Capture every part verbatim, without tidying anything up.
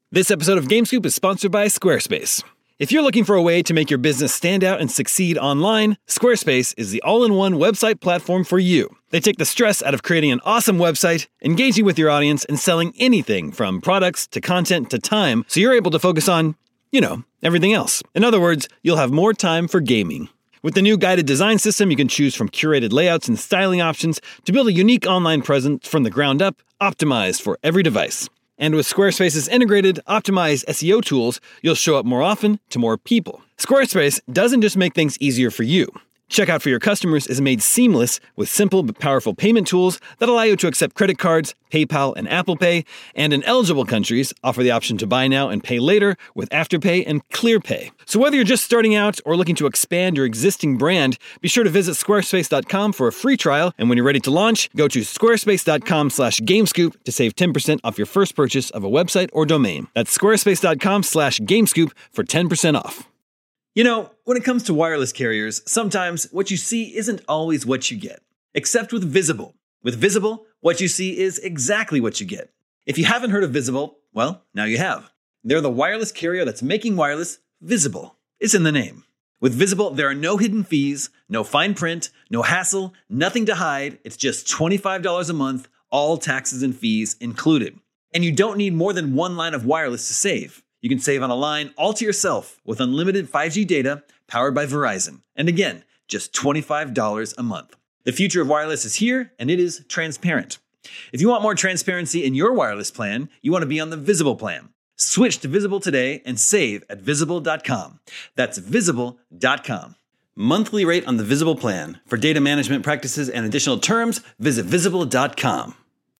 This episode of GameScoop is sponsored by Squarespace. If you're looking for a way to make your business stand out and succeed online, Squarespace is the all-in-one website platform for you. They take the stress out of creating an awesome website, engaging with your audience, and selling anything from products to content to time, so you're able to focus on, you know, everything else. In other words, you'll have more time for gaming. With the new guided design system, you can choose from curated layouts and styling options to build a unique online presence from the ground up, optimized for every device. And with Squarespace's integrated, optimized S E O tools, you'll show up more often to more people. Squarespace doesn't just make things easier for you. Checkout for your customers is made seamless with simple but powerful payment tools that allow you to accept credit cards, PayPal, and Apple Pay, and in eligible countries, offer the option to buy now and pay later with Afterpay and ClearPay. So whether you're just starting out or looking to expand your existing brand, be sure to visit squarespace dot com for a free trial, and when you're ready to launch, go to squarespace dot com slash gamescoop to save ten percent off your first purchase of a website or domain. That's squarespace dot com slash gamescoop for ten percent off. You know, when it comes to wireless carriers, sometimes what you see isn't always what you get. Except with Visible. With Visible, what you see is exactly what you get. If you haven't heard of Visible, well, now you have. They're the wireless carrier that's making wireless visible. It's in the name. With Visible, there are no hidden fees, no fine print, no hassle, nothing to hide. It's just twenty-five dollars a month, all taxes and fees included. And you don't need more than one line of wireless to save. You can save on a line all to yourself with unlimited five G data powered by Verizon. And again, just twenty-five dollars a month. The future of wireless is here, and it is transparent. If you want more transparency in your wireless plan, you want to be on the Visible plan. Switch to Visible today and save at visible dot com. That's visible dot com. Monthly rate on the Visible plan. For data management practices and additional terms, visit visible dot com.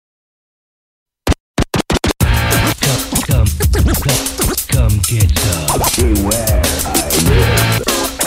Come, come, come, come get some. Beware, I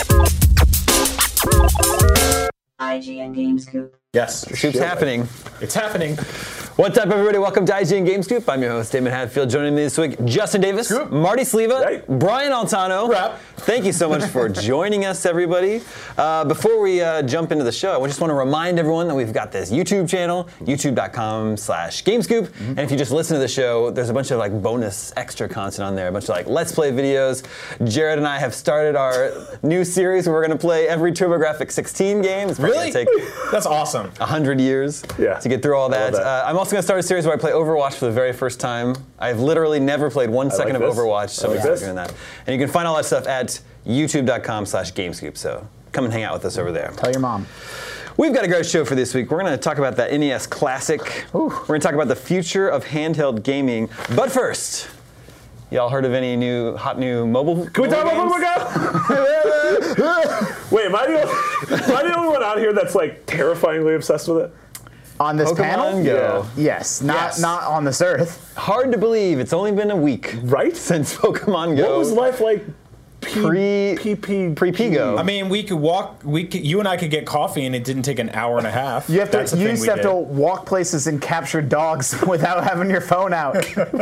live. I G N GameScoop. Yes, Scoop's happening. It's happening. What's up, everybody? Welcome to I G N GameScoop. I'm your host, Damon Hadfield. Joining me this week, Justin Davis, Scoop. Marty Sleva, Hey. Brian Altano. Rap. Thank you so much for joining us, everybody. Uh, before we uh, jump into the show, I just want to remind everyone that we've got this YouTube channel, youtube dot com slash GameScoop. Mm-hmm. And if you just listen to the show, there's a bunch of like bonus extra content on there, a bunch of like Let's Play videos. Jared and I have started our new series where we're going to play every TurboGrafx sixteen game. It's probably Really? going to take That's awesome. one hundred years Yeah. to get through all that. that. Uh, I'm also going to start a series where I play Overwatch for the very first time. I've literally never played one I second like of this. Overwatch, so I like I'm this. doing that. And you can find all that stuff at youtube dot com slash gamescoop. So come and hang out with us over there. Tell your mom. We've got a great show for this week. We're going to talk about that N E S Classic. Ooh. We're going to talk about the future of handheld gaming. But first, y'all heard of any new hot new mobile? Can we talk about mobile Pokemon Go? Wait, am I, the only, am I the only one out here that's like terrifyingly obsessed with it? On this Pokemon panel? Go. Yes, not Yes. not on this earth. Hard to believe. It's only been a week, Right? since Pokemon Go. What was life like Pre- P P pre-Pigo? I mean, we could walk. We could, you and I could get coffee, and it didn't take an hour and a half. You have to That's the you thing used we to have did. to walk places and capture dogs without having your phone out.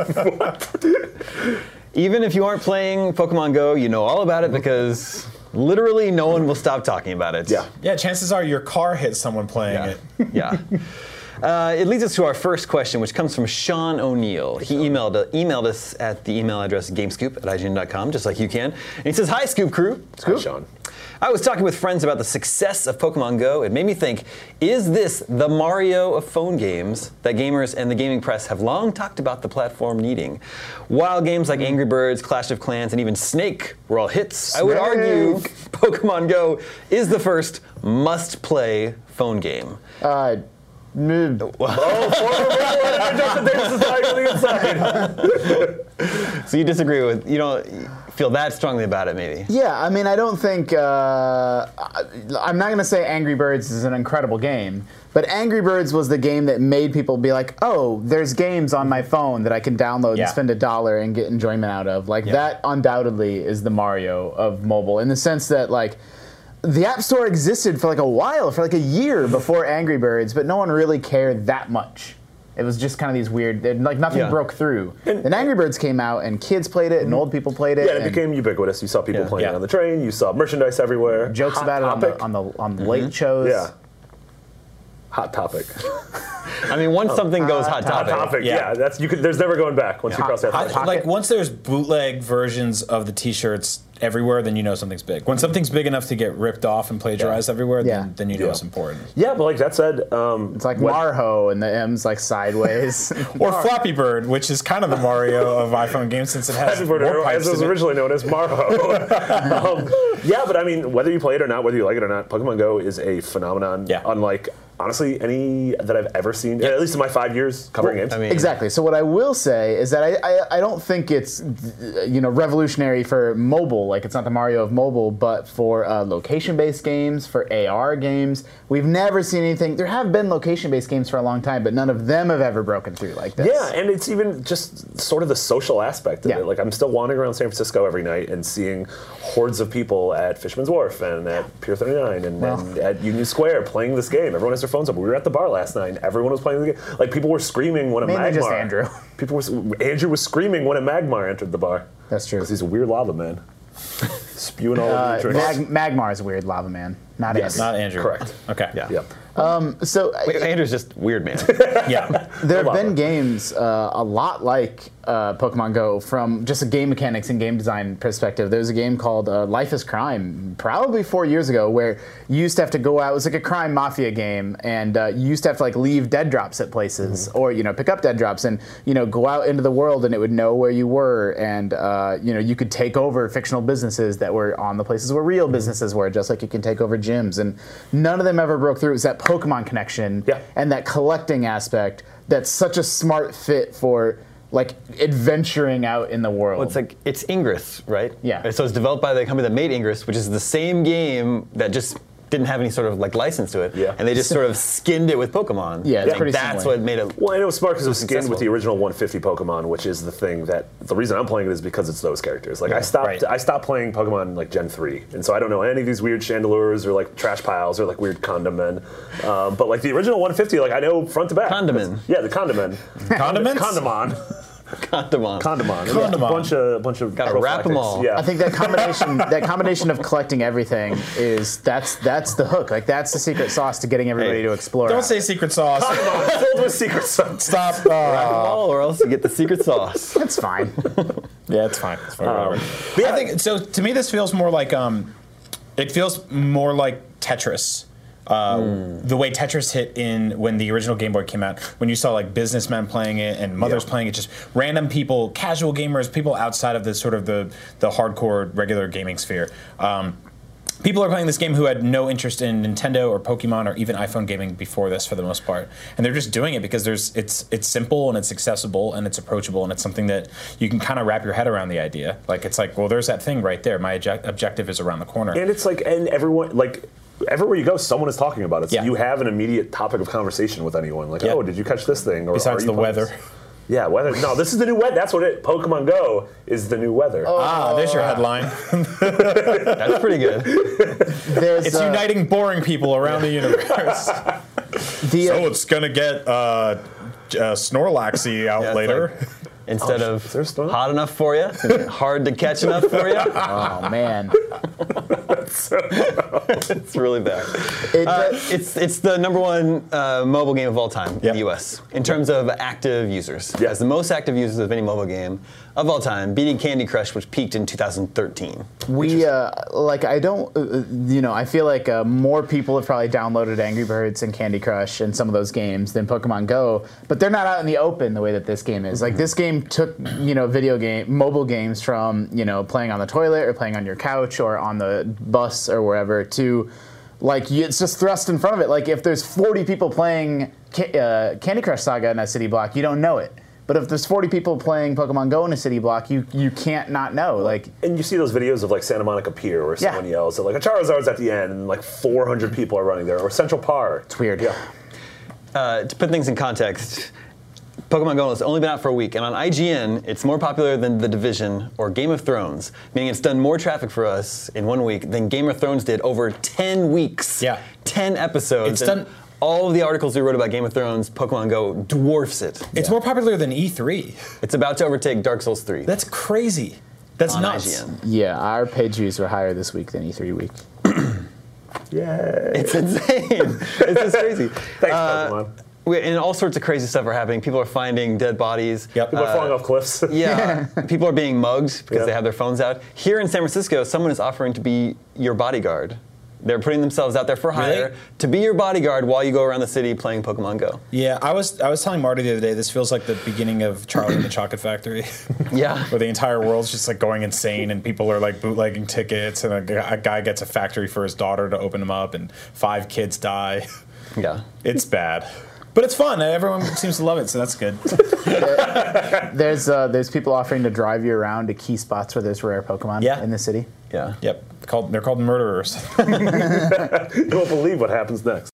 Even if you aren't playing Pokemon Go, you know all about it because literally no one will stop talking about it. Yeah. Yeah, chances are your car hit someone playing Yeah. it. Yeah. Uh, it leads us to our first question, which comes from Sean O'Neill. He emailed uh, emailed us at the email address gamescoop at I G N dot com, just like you can. And he says, "Hi, Scoop Crew." Hi, Sean. I was talking with friends about the success of Pokemon Go. It made me think, is this the Mario of phone games that gamers and the gaming press have long talked about the platform needing? While games like Angry Birds, Clash of Clans, and even Snake were all hits, I would argue Pokemon Go is the first must-play phone game. Uh, mid- Oh, former Justin Davis is lying on the inside. So you disagree with, you don't feel that strongly about it, maybe? yeah, I mean, I don't think. Uh, I- I'm not going to say Angry Birds is an incredible game, but Angry Birds was the game that made people be like, "Oh, there's games on my phone that I can download Yeah. and spend a dollar and get enjoyment out of." Like Yeah. that, undoubtedly, is the Mario of mobile in the sense that like. The App Store existed for like a while, for like a year before Angry Birds, but no one really cared that much. It was just kind of these weird, like nothing Yeah. broke through. And- Then Angry Birds came out, and kids played it, and old people played it. Yeah, and it and became ubiquitous. You saw people Yeah. playing Yeah. on the train. You saw merchandise everywhere. jokes Hot about topic. it on the on the on the late shows. Yeah. Hot topic. I mean, once something goes hot Hot topic. topic. Yeah. Yeah, that's you could. There's never going back once you cross that. I, line. like once there's bootleg versions of the T-shirts everywhere, then you know something's big. When something's big enough to get ripped off and plagiarized everywhere, Yeah. then, then you know Yeah. it's important. Yeah, but like that said, um, It's like what- Marho and the M's like sideways. Or Flappy Bird, which is kind of the Mario of iPhone games since it has Flappy more Bird, pipes as it was in it. originally known as Marho. um, yeah, but I mean, whether you play it or not, whether you like it or not, Pokemon Go is a phenomenon. Yeah. Unlike honestly any that I've ever seen, at least in my five years covering games. I mean, Exactly. So what I will say is that I, I, I don't think it's you know revolutionary for mobile, like it's not the Mario of mobile, but for uh, location-based games, for A R games, we've never seen anything. There have been location-based games for a long time, but none of them have ever broken through like this. Yeah, and it's even just sort of the social aspect of Yeah. it. Like I'm still wandering around San Francisco every night and seeing hordes of people at Fisherman's Wharf and at Pier thirty-nine and, Well. and at Union Square playing this game. Everyone has their phones up. We were at the bar last night and everyone was playing the game. Like people were screaming when a Mainly Magmar. just Andrew. People were Andrew was screaming when a Magmar entered the bar. That's true. Because he's a weird lava man. Spewing all Uh, over the drinks. Mag- Magmar is a weird lava man, not Yes. Andrew. Not Andrew. Correct. Okay. Yeah. Yep. So Wait, Andrew's just weird, man. Yeah. there have lava. been games uh, a lot like uh, Pokemon Go from just a game mechanics and game design perspective. There's a game called uh, Life is Crime, probably four years ago, where you used to have to go out. It was like a crime mafia game, and uh, you used to have to like leave dead drops at places, Mm-hmm. or you know pick up dead drops, and you know go out into the world, and it would know where you were, and uh, you know you could take over fictional businesses that were on the places where real businesses were, just like you can take over gyms, and none of them ever broke through. It was that Pokemon connection Yeah. and that collecting aspect that's such a smart fit for like adventuring out in the world. Well, it's like it's Ingress, right? Yeah. So it's developed by the company that made Ingress, which is the same game that just didn't have any sort of like license to it. Yeah. And they just sort of skinned it with Pokemon. Yeah, it's Like, pretty that's similar. what made it. Well, and it was smart because it was skinned with successful. the original one fifty Pokemon, which is the thing that the reason I'm playing it is because it's those characters. Like I stopped, right. I stopped playing Pokemon like Gen three, and so I don't know any of these weird Chandelures or like trash piles or like weird Condomen. Um, but like the original one fifty, like I know front to back. Condomen. Yeah, the Condomen. Condiments? Condamon. Condamon. Condamon. Yeah, Condamon. a bunch of bunch of Gotta wrap 'em prophylactics. all. Yeah. I think that combination that combination of collecting everything is that's that's the hook. Like that's the secret sauce to getting everybody Hey, to explore. Don't out. say secret sauce. Condamon filled with secret sauce. Stop. Wrap 'em Uh, all, or else you get the secret sauce. It's fine. yeah, it's fine. It's fine. whatever. yeah. I think so. To me, this feels more like um, it feels more like Tetris. Uh, The way Tetris hit in when the original Game Boy came out, when you saw like businessmen playing it and mothers Yeah. playing it, just random people, casual gamers, people outside of the sort of the the hardcore regular gaming sphere. Um, People are playing this game who had no interest in Nintendo or Pokemon or even iPhone gaming before this, for the most part, and they're just doing it because there's it's it's simple and it's accessible and it's approachable and it's something that you can kind of wrap your head around the idea. Like it's like, well, there's that thing right there. My object- objective is around the corner. And it's like, and everyone, like, everywhere you go, someone is talking about it. So Yeah. you have an immediate topic of conversation with anyone. Like, Yeah. oh, did you catch this thing? Or Besides are you the playing weather. this? Yeah, weather. No, this is the new weather. That's what it. Pokemon Go is the new weather. ah, there's your headline. That's pretty good. There's It's uh, uniting boring people around the universe. the, uh, So it's gonna get uh, uh, Snorlaxy out Yeah, it's later. like- Instead Oh, of is there a storm? hot enough for you, it's gonna be hard to catch enough for you. oh man, It's really bad. it, Uh, it's it's the number one uh, mobile game of all time Yeah. in the U S in terms of active users. Yeah. It has the most active users of any mobile game of all time, beating Candy Crush, which peaked in two thousand thirteen. we uh, like I don't uh, you know I feel like uh, more people have probably downloaded Angry Birds and Candy Crush and some of those games than Pokemon Go, but they're not out in the open the way that this game is. Like this game took you know video game mobile games from you know playing on the toilet or playing on your couch or on the bus or wherever to like you- it's just thrust in front of it. Like if there's forty people playing Ca- uh, Candy Crush Saga in a city block, you don't know it. But if there's forty people playing Pokemon Go in a city block, you you can't not know. Like And you see those videos of like Santa Monica Pier where Yeah. someone yells at like a Charizard's at the end and like four hundred people are running there, or Central Park. it's weird. Yeah. Uh, to put things in context, Pokemon Go has only been out for a week, and on I G N, it's more popular than The Division or Game of Thrones, meaning it's done more traffic for us in one week than Game of Thrones did over ten weeks. Yeah. ten episodes. It's and done- all of the articles we wrote about Game of Thrones, Pokemon Go dwarfs it. It's more popular than E three. It's about to overtake Dark Souls three That's crazy. That's on nuts. I G N. Yeah, our page views were higher this week than E three week. Yay. It's insane. It's just crazy. Thanks, Uh, Pokemon. We- And all sorts of crazy stuff are happening. People are finding dead bodies. Yep. People Uh, are falling off cliffs. Yeah, people are being mugged because Yeah. they have their phones out. Here in San Francisco, someone is offering to be your bodyguard. They're putting themselves out there for hire Really? to be your bodyguard while you go around the city playing Pokemon Go. Yeah, I was I was telling Marty the other day. This feels like the beginning of Charlie and the Chocolate Factory, Yeah. where the entire world's just like going insane, and people are like bootlegging tickets, and a, gu- a guy gets a factory for his daughter to open them up, and five kids die. Yeah. It's bad, but it's fun. Everyone seems to love it, so that's good. There's uh, there's people offering to drive you around to key spots where there's rare Pokemon Yeah. in the city. Yeah. Yep, called they're called murderers. You won't believe what happens next.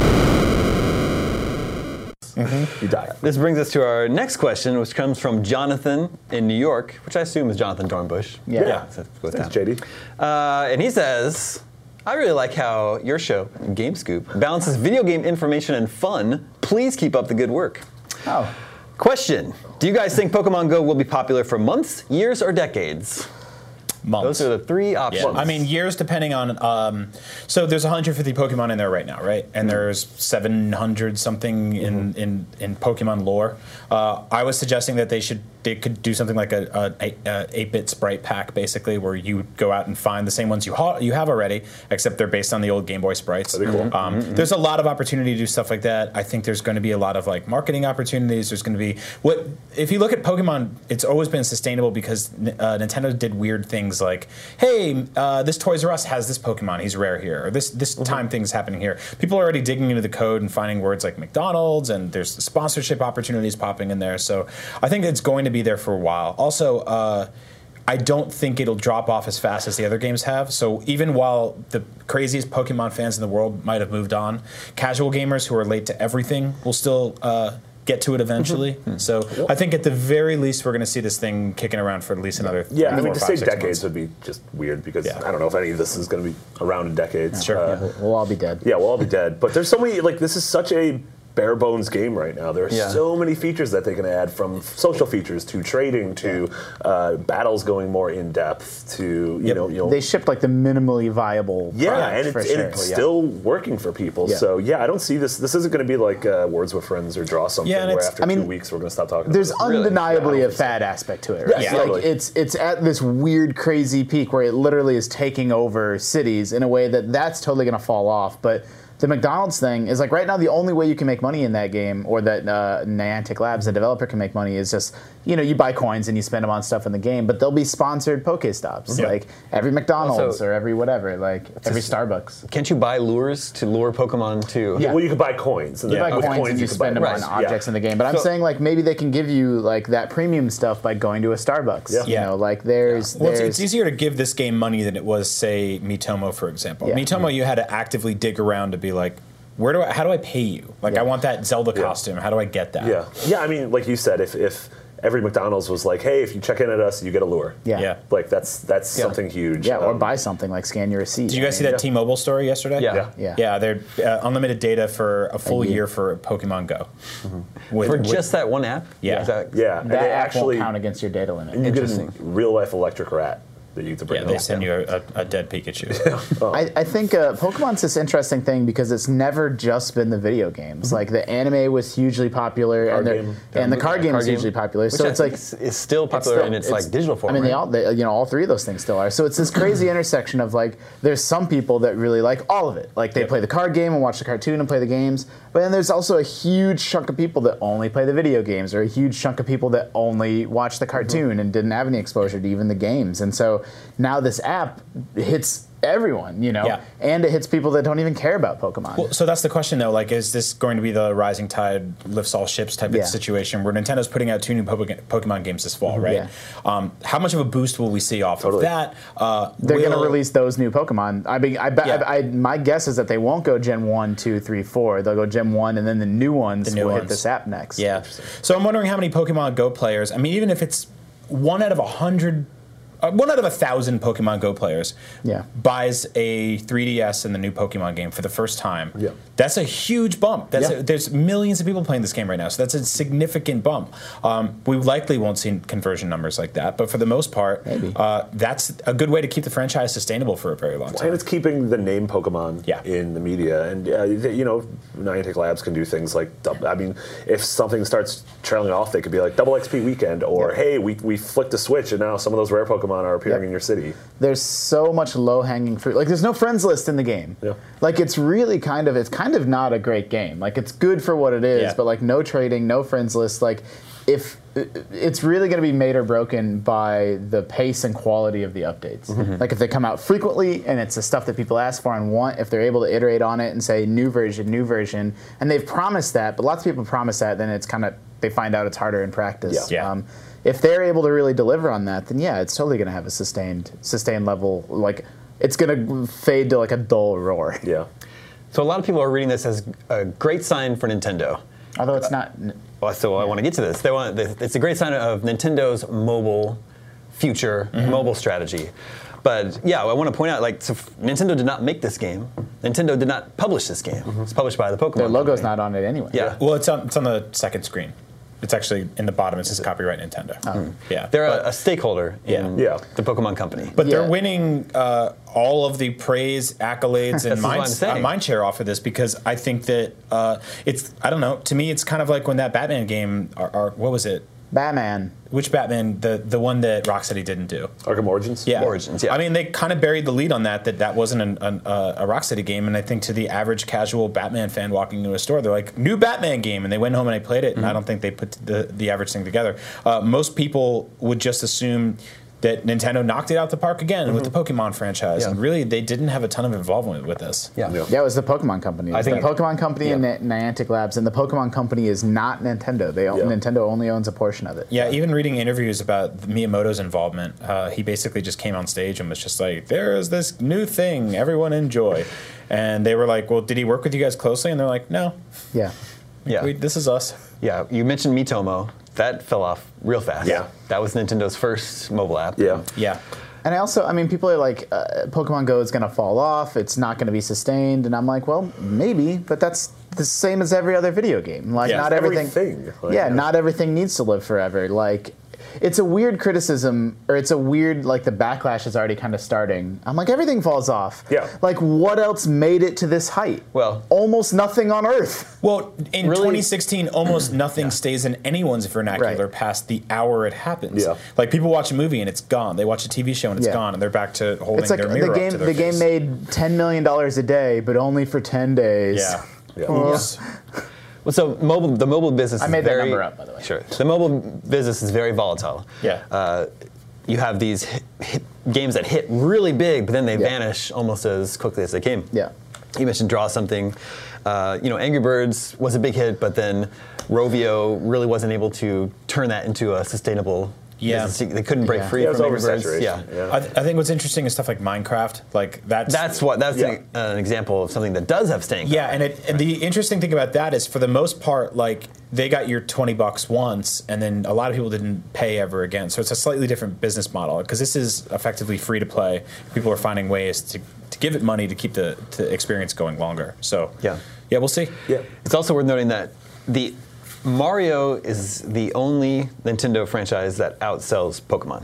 Mm-hmm. You die. This brings us to our next question, which comes from Jonathan in New York, which I assume is Jonathan Dornbush. Yeah. Yeah. So go with Thanks, that. J D. Uh, and he says, I really like how your show, Game Scoop, balances video game information and fun. Please keep up the good work. Oh. Question. Do you guys think Pokemon Go will be popular for months, years, or decades? Months. Those are the three options. Yeah, I mean years depending on. Um, so there's one hundred fifty Pokemon in there right now, right? And there's seven hundred something in, in, in Pokemon lore. Uh, I was suggesting that they should they could do something like a, a, a eight-bit sprite pack, basically, where you go out and find the same ones you ha- you have already, except they're based on the old Game Boy sprites. That'd be cool. Um, There's a lot of opportunity to do stuff like that. I think there's going to be a lot of like marketing opportunities. There's going to be what if you look at Pokemon, it's always been sustainable because uh, Nintendo did weird things like, hey, uh, this Toys R Us has this Pokemon, he's rare here, or this this time thing's happening here. People are already digging into the code and finding words like McDonald's, and there's sponsorship opportunities popping in there. So I think it's going to be there for a while. Also, uh, I don't think it'll drop off as fast as the other games have. So even while the craziest Pokemon fans in the world might have moved on, casual gamers who are late to everything will still uh, get to it eventually. So I think at the very least we're going to see this thing kicking around for at least another Yeah, I three, mean, four, to five, say six decades months. would be just weird because Yeah. I don't know if any of this is going to be around in decades. Sure. Uh, Yeah, we'll, we'll all be dead. Yeah, we'll all be dead. But there's so many, like, this is such a bare bones game right now. There are Yeah. so many features that they can add, from social features to trading to uh, battles going more in depth to, you Yep. know, you know They shipped like the minimally viable yeah, product and it's, for and sure. it's Yeah. still working for people. Yeah. So, yeah, I don't see this. This isn't going to be like uh, Words with Friends or Draw Something, Yeah, and where it's- after I mean, two weeks we're going to stop talking There's about it. Really? undeniably Yeah, a fad aspect to it, right? Yes, like totally. it's it's at this weird, crazy peak where it literally is taking over cities in a way that that's totally going to fall off. But the McDonald's thing is like right now the only way you can make money in that game, or that uh, Niantic Labs, the developer, can make money is just, you know, you buy coins and you spend them on stuff in the game, but there'll be sponsored Pokestops, Yeah. like every McDonald's Also- or every whatever, like every just- Starbucks. Can't you buy lures to lure Pokemon too? Yeah. Well, you could buy coins. And You then buy with coins and you could spend buy them on Right. objects Yeah. in the game. But I'm So- saying like maybe they can give you like that premium stuff by going to a Starbucks. Yeah. You Yeah. know, like there's Well, it's, there's it's easier to give this game money than it was, say, Miitomo, for example. Yeah. Miitomo, you had to actively dig around to be like, where do I? How do I pay you? Like, Yeah. I want that Zelda Yeah. costume. How do I get that? Yeah, yeah. I mean, like you said, if if every McDonald's was like, hey, if you check in at us, you get a lure. yeah. Yeah. Like that's that's Yeah. something huge. Yeah, or Um, buy something like scan your receipt. Did you guys see I mean, that T-Mobile story yesterday? Yeah. Yeah. Yeah. Yeah, they're uh, unlimited data for a full year. year for Pokemon Go. With- For with- just that one app? Yeah. Is that- Yeah, and That they app actually won't count against your data limit. you get a Interesting. real life electric rat that you get to bring yeah, home. they send you a, a, a dead Pikachu. I, I think uh, Pokemon's this interesting thing because it's never just been the video games. Like the anime was hugely popular, Card and, they're- game. and the card game Card is game. hugely popular. Which So I it's like think is, is still popular still- in its, it's- like digital form. I mean, they right? all, they, you know, all three of those things still are. So it's this crazy intersection of like, there's some people that really like all of it. Like they Yep. play the card game and watch the cartoon and play the games. But then there's also a huge chunk of people that only play the video games, or a huge chunk of people that only watch the cartoon and didn't have any exposure to even the games. And so now this app hits everyone, you know, Yeah. and it hits people that don't even care about Pokemon. Well, so that's the question, though. Like, is this going to be the rising tide lifts all ships type Yeah. of situation where Nintendo's putting out two new Poke- Pokemon games this fall, right? Yeah. Um, how much of a boost will we see off Totally. of that? Uh, They're going to will- release those new Pokemon. I mean, I, bet Yeah. I, I my guess is that they won't go Gen one, two, three, four. They'll go Gen one, and then the new ones The new will hit ones. this app next. Yeah. So I'm wondering how many Pokemon Go players. I mean, even if it's one out of a hundred uh, one out of a thousand Pokemon Go players Yeah. buys a three D S and the new Pokemon game for the first time. Yeah. That's a huge bump. That's Yeah. a, there's millions of people playing this game right now, so that's a significant bump. Um, we likely won't see conversion numbers like that, but for the most part, Maybe. uh, that's a good way to keep the franchise sustainable for a very long time. And it's keeping the name Pokemon Yeah. in the media. And, uh, you know, Niantic Labs can do things like, dub- I mean, if something starts trailing off, they could be like double X P weekend, or hey, we, we flicked a switch and now some of those rare Pokemon are appearing Yep. in your city. There's so much low-hanging fruit. Like, there's no friends list in the game. Yeah. Like, it's really kind of, it's kind of not a great game. Like, it's good for what it is, Yeah. but like, no trading, no friends list. Like, if it's really going to be made or broken by the pace and quality of the updates. Mm-hmm. Like, if they come out frequently and it's the stuff that people ask for and want, if they're able to iterate on it and say new version, new version, and they've promised that, but lots of people promise that, then it's kind of, they find out it's harder in practice. Yeah. Yeah. Um, if they're able to really deliver on that, then yeah, it's totally going to have a sustained, sustained level. Like, it's going to fade to like a dull roar. Yeah. So a lot of people are reading this as a great sign for Nintendo. Although it's not. Well, so I want to get to this. They want it's a great sign of Nintendo's mobile future, Mm-hmm. mobile strategy. But yeah, I want to point out, like, so Nintendo did not make this game. Nintendo did not publish this game. It's published by the Pokemon. Their logo's company. not on it anyway. Yeah. Well, it's on, it's on the second screen. It's actually in the bottom. It says copyright Nintendo. Oh. Yeah. They're But- a, a stakeholder in Yeah. Yeah. the Pokemon company. But they're Yeah. winning uh, all of the praise, accolades, and That's what I'm mind, saying. uh, mind share off of this because I think that uh, it's, I don't know, to me it's kind of like when that Batman game, or, or what was it? Batman. Which Batman? The the one that Rocksteady didn't do. Arkham Origins? Yeah. Origins, yeah. I mean, they kind of buried the lead on that, that that wasn't an, an, uh, a Rocksteady game. And I think to the average casual Batman fan walking into a store, they're like, new Batman game. And they went home and they played it. And I don't think they put the, the average thing together. Uh, most people would just assume that Nintendo knocked it out the park again with the Pokemon franchise. Yeah. And really, they didn't have a ton of involvement with this. yeah. Yeah. Yeah, it was the Pokemon Company. It was I think- the Pokemon Company and Ni- Niantic Labs, and the Pokemon Company is not Nintendo. They own, Yeah. Nintendo only owns a portion of it. Yeah, even reading interviews about Miyamoto's involvement, uh, he basically just came on stage and was just like, there is this new thing, everyone enjoy. And they were like, well, did he work with you guys closely? And they're like, no, Yeah. Yeah. we, this is us. Yeah, you mentioned Miitomo. That fell off real fast. Yeah. That was Nintendo's first mobile app. Yeah. Yeah. And I also, I mean, people are like, uh, Pokemon Go is going to fall off. It's not going to be sustained. And I'm like, well, maybe, but that's the same as every other video game. Like, Yeah, not everything. everything. Like, yeah, yeah. not everything needs to live forever. Like, it's a weird criticism, or it's a weird, like, the backlash is already kind of starting. I'm like, everything falls off. Yeah. Like, what else made it to this height? Well- almost nothing on Earth. Well, in Really- twenty sixteen, almost nothing stays in anyone's vernacular Right. past the hour it happens. Yeah. Like people watch a movie and it's gone. They watch a T V show and it's Yeah. gone, and they're back to holding It's like their the mirror up game. to their The game face. made ten million dollars a day, but only for ten days. Yeah. Yeah. Oops. Well, so mobile, the mobile business. I is made that very, number up, by the way. Sure. The mobile business is very volatile. Yeah. Uh, you have these hit, hit games that hit really big, but then they Yeah. vanish almost as quickly as they came. Yeah. You mentioned Draw Something. Uh, you know, Angry Birds was a big hit, but then Rovio really wasn't able to turn that into a sustainable. Yeah. business. They couldn't break Yeah. free Yeah, it was from Angry Birds. oversaturation. Yeah. Yeah. I, th- I think what's interesting is stuff like Minecraft. Like that's That's what. That's Yeah. an, an example of something that does have staying. Yeah, and, it, and the interesting thing about that is, for the most part, like they got your twenty bucks once, and then a lot of people didn't pay ever again. So it's a slightly different business model because this is effectively free to play. People are finding ways to, to give it money to keep the to experience going longer. So Yeah. yeah, we'll see. Yeah. It's also worth noting that the Mario is the only Nintendo franchise that outsells Pokemon.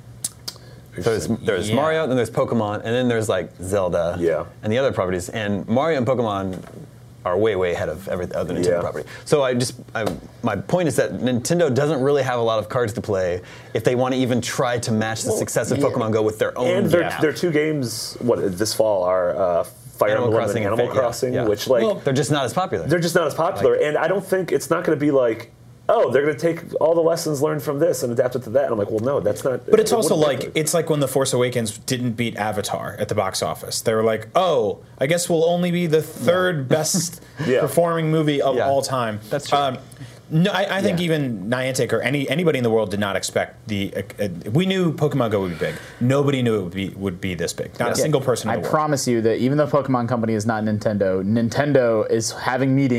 So there's, there's Yeah. Mario, then there's Pokemon, and then there's like Zelda Yeah. and the other properties. And Mario and Pokemon are way, way ahead of every other Nintendo Yeah. property. So I just, I, my point is that Nintendo doesn't really have a lot of cards to play if they want to even try to match the success of yeah. Pokemon Go with their own. And their, app. their two games, what, this fall are uh, Fire Animal Emblem Crossing and and Animal Fa- yeah, Crossing, yeah. which, like, Well, They're just not as popular. they're just not as popular. And I don't think it's not going to be like, oh, they're going to take all the lessons learned from this and adapt it to that. And I'm like, well, no, that's not. But it's it also wouldn't work like it's like when The Force Awakens didn't beat Avatar at the box office. They were like, "Oh, I guess we'll only be the third best Yeah. performing movie of Yeah. all time." That's true. Um, no, I, I think Yeah. even Niantic or any anybody in the world did not expect the. Uh, uh, we knew Pokemon Go would be big. Nobody knew it would be would be this big. Not a single person in I the world. promise you that even though Pokemon Company is not Nintendo, Nintendo is having meetings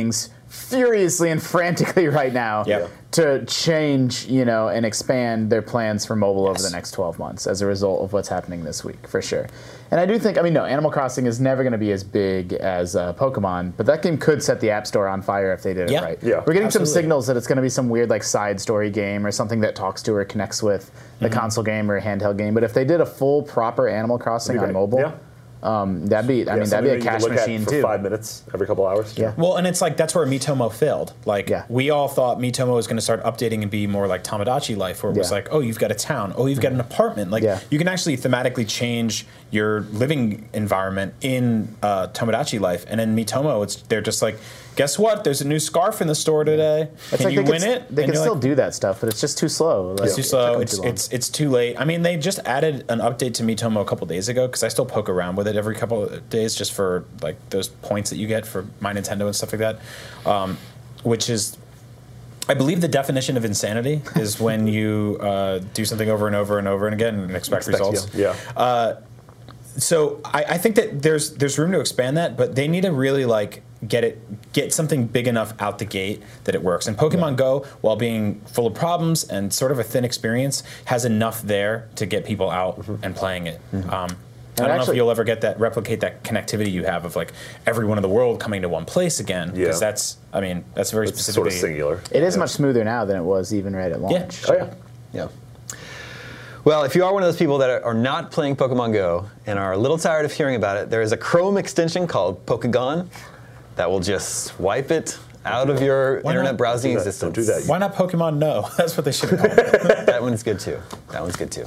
furiously and frantically right now Yep. to change, you know, and expand their plans for mobile over the next twelve months as a result of what's happening this week, for sure. And I do think, I mean, no, Animal Crossing is never going to be as big as uh, Pokemon, but that game could set the App Store on fire if they did it Yeah. right. Yeah, We're getting absolutely. some signals that it's going to be some weird, like, side story game or something that talks to or connects with the Mm-hmm. console game or handheld game. But if they did a full, proper Animal Crossing on Great. mobile, Yeah. um, that'd be, I Yeah, mean, that'd something be a that you can cash look at machine, for too. five minutes every couple hours. Yeah. Well, and it's like that's where Miitomo failed. Like Yeah. we all thought Miitomo was going to start updating and be more like Tamagotchi life, where it was Yeah. like, oh, you've got a town, oh, you've got an apartment. Like Yeah. you can actually thematically change your living environment in uh, Tamagotchi life, and in Miitomo, it's they're just like, guess what? There's a new scarf in the store today. It's Can like you they win could, it? They And can you're still like, do that stuff, but it's just too slow. Like, It's too it took slow. them It's too long. it's it's too late. I mean, they just added an update to Miitomo a couple days ago because I still poke around with it every couple of days just for like those points that you get for My Nintendo and stuff like that, um, which is. I believe the definition of insanity is when you uh, do something over and over and over and again and expect, Expect- results. Yeah. yeah. So I, I think that there's there's room to expand that, but they need to really like get it get something big enough out the gate that it works. And Pokemon Go, while being full of problems and sort of a thin experience, has enough there to get people out and playing it. Um, I don't know actually- if you'll ever get that replicate that connectivity you have of like everyone in the world coming to one place again, because Yeah. that's I mean that's very It's sort specifically of singular. It is much smoother now than it was even right at Yeah. launch. Oh, yeah. Yeah. Well, if you are one of those people that are, are not playing Pokemon Go and are a little tired of hearing about it, there is a Chrome extension called Pokegon that will just wipe it out of your Why internet not? browsing Don't do that. existence. Don't do that. Why not Pokemon No? That's what they should have called it. That one's good too. That one's good too.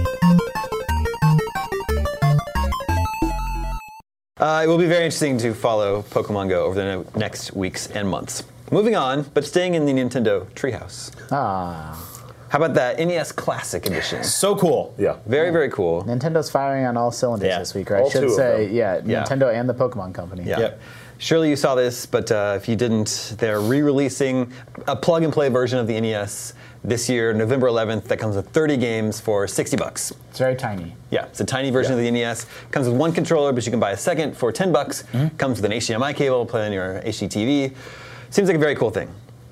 Uh, it will be very interesting to follow Pokemon Go over the ne- next weeks and months. Moving on, but staying in the Nintendo treehouse. Ah, How about that N E S Classic Edition? So cool. Yeah. Very, very cool. Nintendo firing on all cylinders Yeah. this week, right? All I should two of say, them. yeah, Yeah. Nintendo and the Pokemon Company. Yeah. Yep. Surely you saw this, but uh, if you didn't, they're re-releasing a plug-and-play version of the N E S this year, November eleventh, that comes with thirty games for sixty bucks. It's very tiny. Yeah, it's a tiny version Yeah. of the N E S. Comes with one controller, but you can buy a second for ten bucks. Mm-hmm. Comes with an H D M I cable, play on your H D T V. Seems like a very cool thing.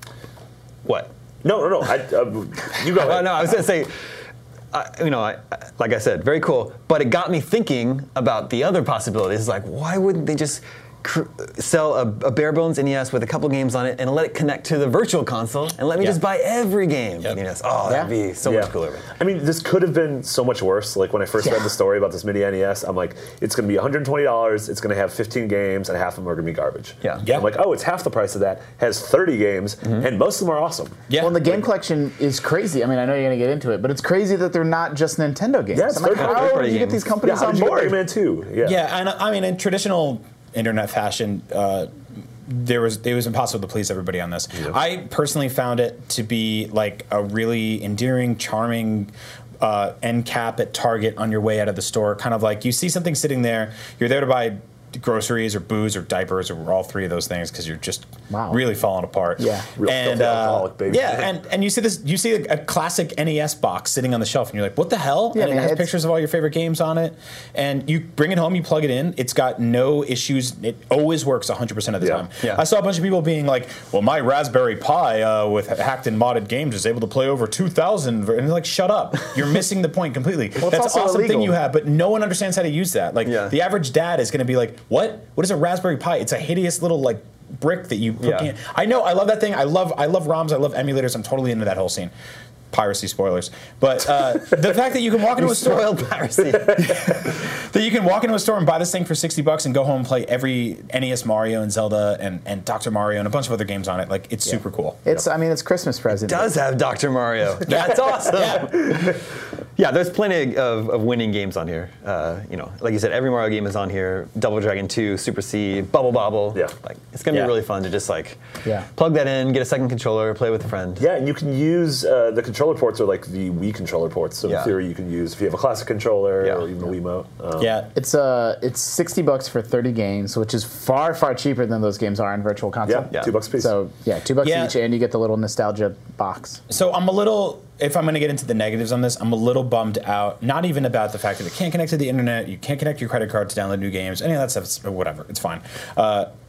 What? No, no, no. I, uh, you go Oh, ahead. no, I was going to say, I, you know, I, I- like I said, very cool. But it got me thinking about the other possibilities. Like, why wouldn't they just cr- sell a, a bare bones N E S with a couple games on it and let it connect to the virtual console and let me Yeah. just buy every game? Yep. for the N E S? Oh, that'd Yeah. be so Yeah. much cooler. I mean, this could have been so much worse. Like when I first Yeah. read the story about this mini N E S, I'm like, it's going to be one hundred twenty dollars. It's going to have fifteen games, and half of them are going to be garbage. Yeah. Yeah. I'm like, oh, it's half the price of that. Has thirty games, and most of them are awesome. Yeah. Well, and the game collection is crazy. I mean, I know you're going to get into it, but it's crazy that they're not just Nintendo games. Yeah, it's I'm like, third-party how did you get games. these Yeah, companies how on did you get board? Mega Man two? Yeah. Yeah, and I mean, in traditional internet fashion, uh, there was it was impossible to please everybody on this. I personally found it to be like a really endearing, charming uh, end cap at Target on your way out of the store. Kind of like you see something sitting there, you're there to buy groceries or booze or diapers or all three of those things because you're just Wow. really falling apart. Yeah. Real and filthy uh, alcoholic, baby. yeah, and and you see this, you see a, a classic N E S box sitting on the shelf, and you're like, what the hell? Yeah, and it man, has it's- pictures of all your favorite games on it, and you bring it home, you plug it in, it's got no issues. It always works one hundred percent of the Yeah. time. Yeah. I saw a bunch of people being like, well, my Raspberry Pi uh, with hacked and modded games is able to play over two thousand, and they're like, shut up. You're missing the point completely. it's That's an also awesome thing illegal. you have, but no one understands how to use that. Like, Yeah. the average dad is going to be like, what? What is a Raspberry Pi? It's a hideous little, like, brick that you put Yeah. in. I know, I love that thing. I love I love ROMs, I love emulators. I'm totally into that whole scene. Piracy spoilers. But uh, the fact that you can walk into a store Spoiled piracy. that you can walk into a store and buy this thing for sixty bucks and go home and play every N E S Mario and Zelda and, and Doctor Mario and a bunch of other games on it. Like, it's super cool. It's, I mean, it's Christmas present. Does have Doctor Mario. That's awesome. Yeah. Yeah, there's plenty of, of winning games on here. Uh, you know, like you said, every Mario game is on here. Double Dragon two, Super C, Bubble Bobble. Yeah. Like, it's gonna Yeah. be really fun to just like Yeah. plug that in, get a second controller, play with a friend. Yeah, and you can use uh, the controller ports are like the Wii controller ports. So Yeah. in theory, you can use if you have a classic controller Yeah. or even a Wiimote. Um, Yeah. It's uh, it's sixty bucks for thirty games, which is far, far cheaper than those games are in Virtual Console. yeah, Yeah. two bucks a piece. So yeah, two bucks Yeah. each, and you get the little nostalgia box. So I'm a little, if I'm going to get into the negatives on this, I'm a little bummed out. Not even about the fact that it can't connect to the internet, you can't connect your credit card to download new games, any of that stuff. It's, whatever, it's fine. Uh,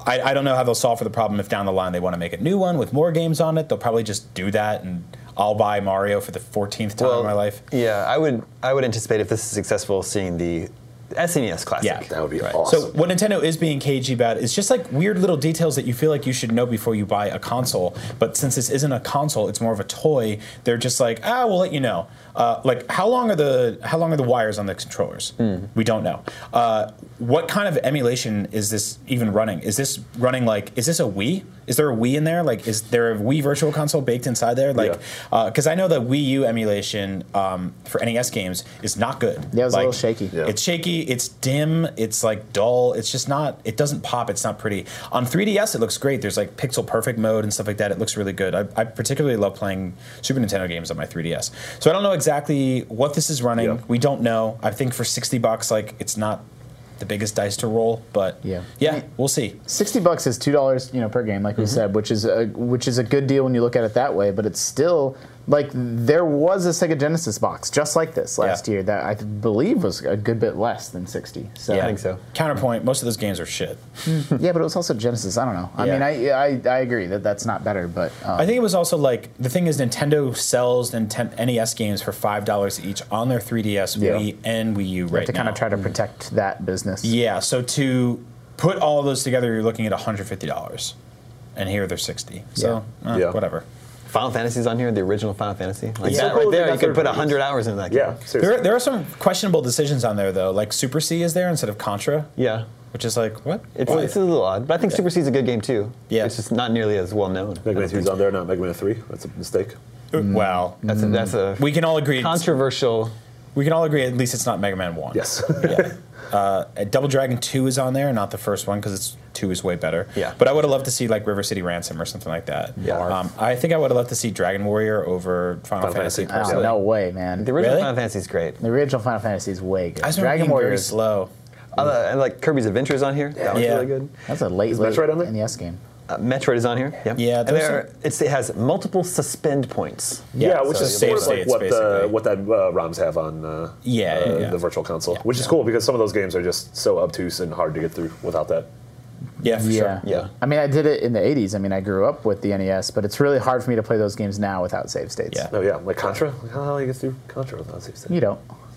I, I don't know how they'll solve for the problem if down the line they want to make a new one with more games on it. They'll probably just do that, and I'll buy Mario for the fourteenth time in my life. Yeah, I would I would anticipate if this is successful, seeing the S N E S Classic. Yeah. That would be Right. awesome. So what Nintendo is being cagey about is just like weird little details that you feel like you should know before you buy a console. But since this isn't a console, it's more of a toy. They're just like, ah, we'll let you know. Uh, like how long are the how long are the wires on the controllers? Mm. We don't know. Uh, what kind of emulation is this even running? Is this running like? Is this a Wii? Is there a Wii in there? Like, is there a Wii Virtual Console baked inside there? Like, because Yeah. uh, I know the Wii U emulation um, for N E S games is not good. Yeah, it was Like, a little shaky. Yeah. It's shaky. It's dim. It's like dull. It's just not. It doesn't pop. It's not pretty. On three D S, it looks great. There's like pixel perfect mode and stuff like that. It looks really good. I, I particularly love playing Super Nintendo games on my three D S. So I don't know exactly what this is running. Yeah. We don't know. I think for sixty bucks, like it's not the biggest dice to roll, but Yeah. yeah, we'll see. Sixty bucks is two dollars, you know, per game, like we said, which is a, which is a good deal when you look at it that way. But it's still like there was a Sega Genesis box just like this last Yeah. year that I believe was a good bit less than sixty. So I think so. Counterpoint: most of those games are shit. yeah, but it was also Genesis. I don't know. I Yeah. mean, I, I I agree that that's not better, but um, I think it was also like the thing is Nintendo sells Ninten- N E S games for five dollars each on their three D S, Yeah. Wii, and Wii U you have right to kind now. of try to protect that business. Yeah, so to put all of those together, you're looking at one hundred fifty dollars, and here they're sixty. So uh, Yeah. whatever. Final Fantasy's on here, the original Final Fantasy. Like Yeah. that So cool right they there, got you could third put parties. one hundred hours into that game. Yeah, seriously. There, there are some questionable decisions on there though, like Super C is there instead of Contra, Yeah. which is like what? It's, Why? it's a little odd, but I think Super C is a good game too. Yeah. It's just not nearly as well known. Mega Man two's on there, not Mega Man three. That's a mistake. Well, That's a, that's a we can all agree. controversial. We can all agree at least it's not Mega Man One. Yes. Yeah. Uh, Double Dragon two is on there, not the first one because it's two is way better. Yeah. But I would have loved to see like River City Ransom or something like that. Yeah. Um, I think I would have loved to see Dragon Warrior over Final, Final Fantasy. Fantasy. Oh, personally. no way, man. The original Really? Final Fantasy is great. The original Final Fantasy is way good. I just remember Dragon being Warrior very is slow. Uh, and like Kirby's Adventure is on here. That one's Yeah. really good. that's a late, Is late Metroid on there? N E S game. Uh, Metroid is on here. Yep. Yeah, and those there, are- it's, it has multiple suspend points. Yeah, which so is save sort of like states, what the basically. what that uh, ROMs have on uh, Yeah, uh, yeah, yeah. the Virtual Console, Yeah. which is cool because some of those games are just so obtuse and hard to get through without that. Yeah, for Yeah. sure. Yeah. I mean, I did it in the eighties. I mean, I grew up with the N E S, but it's really hard for me to play those games now without save states. Yeah. Oh yeah, like Contra. Like, how the hell do you get through Contra without save state? You don't.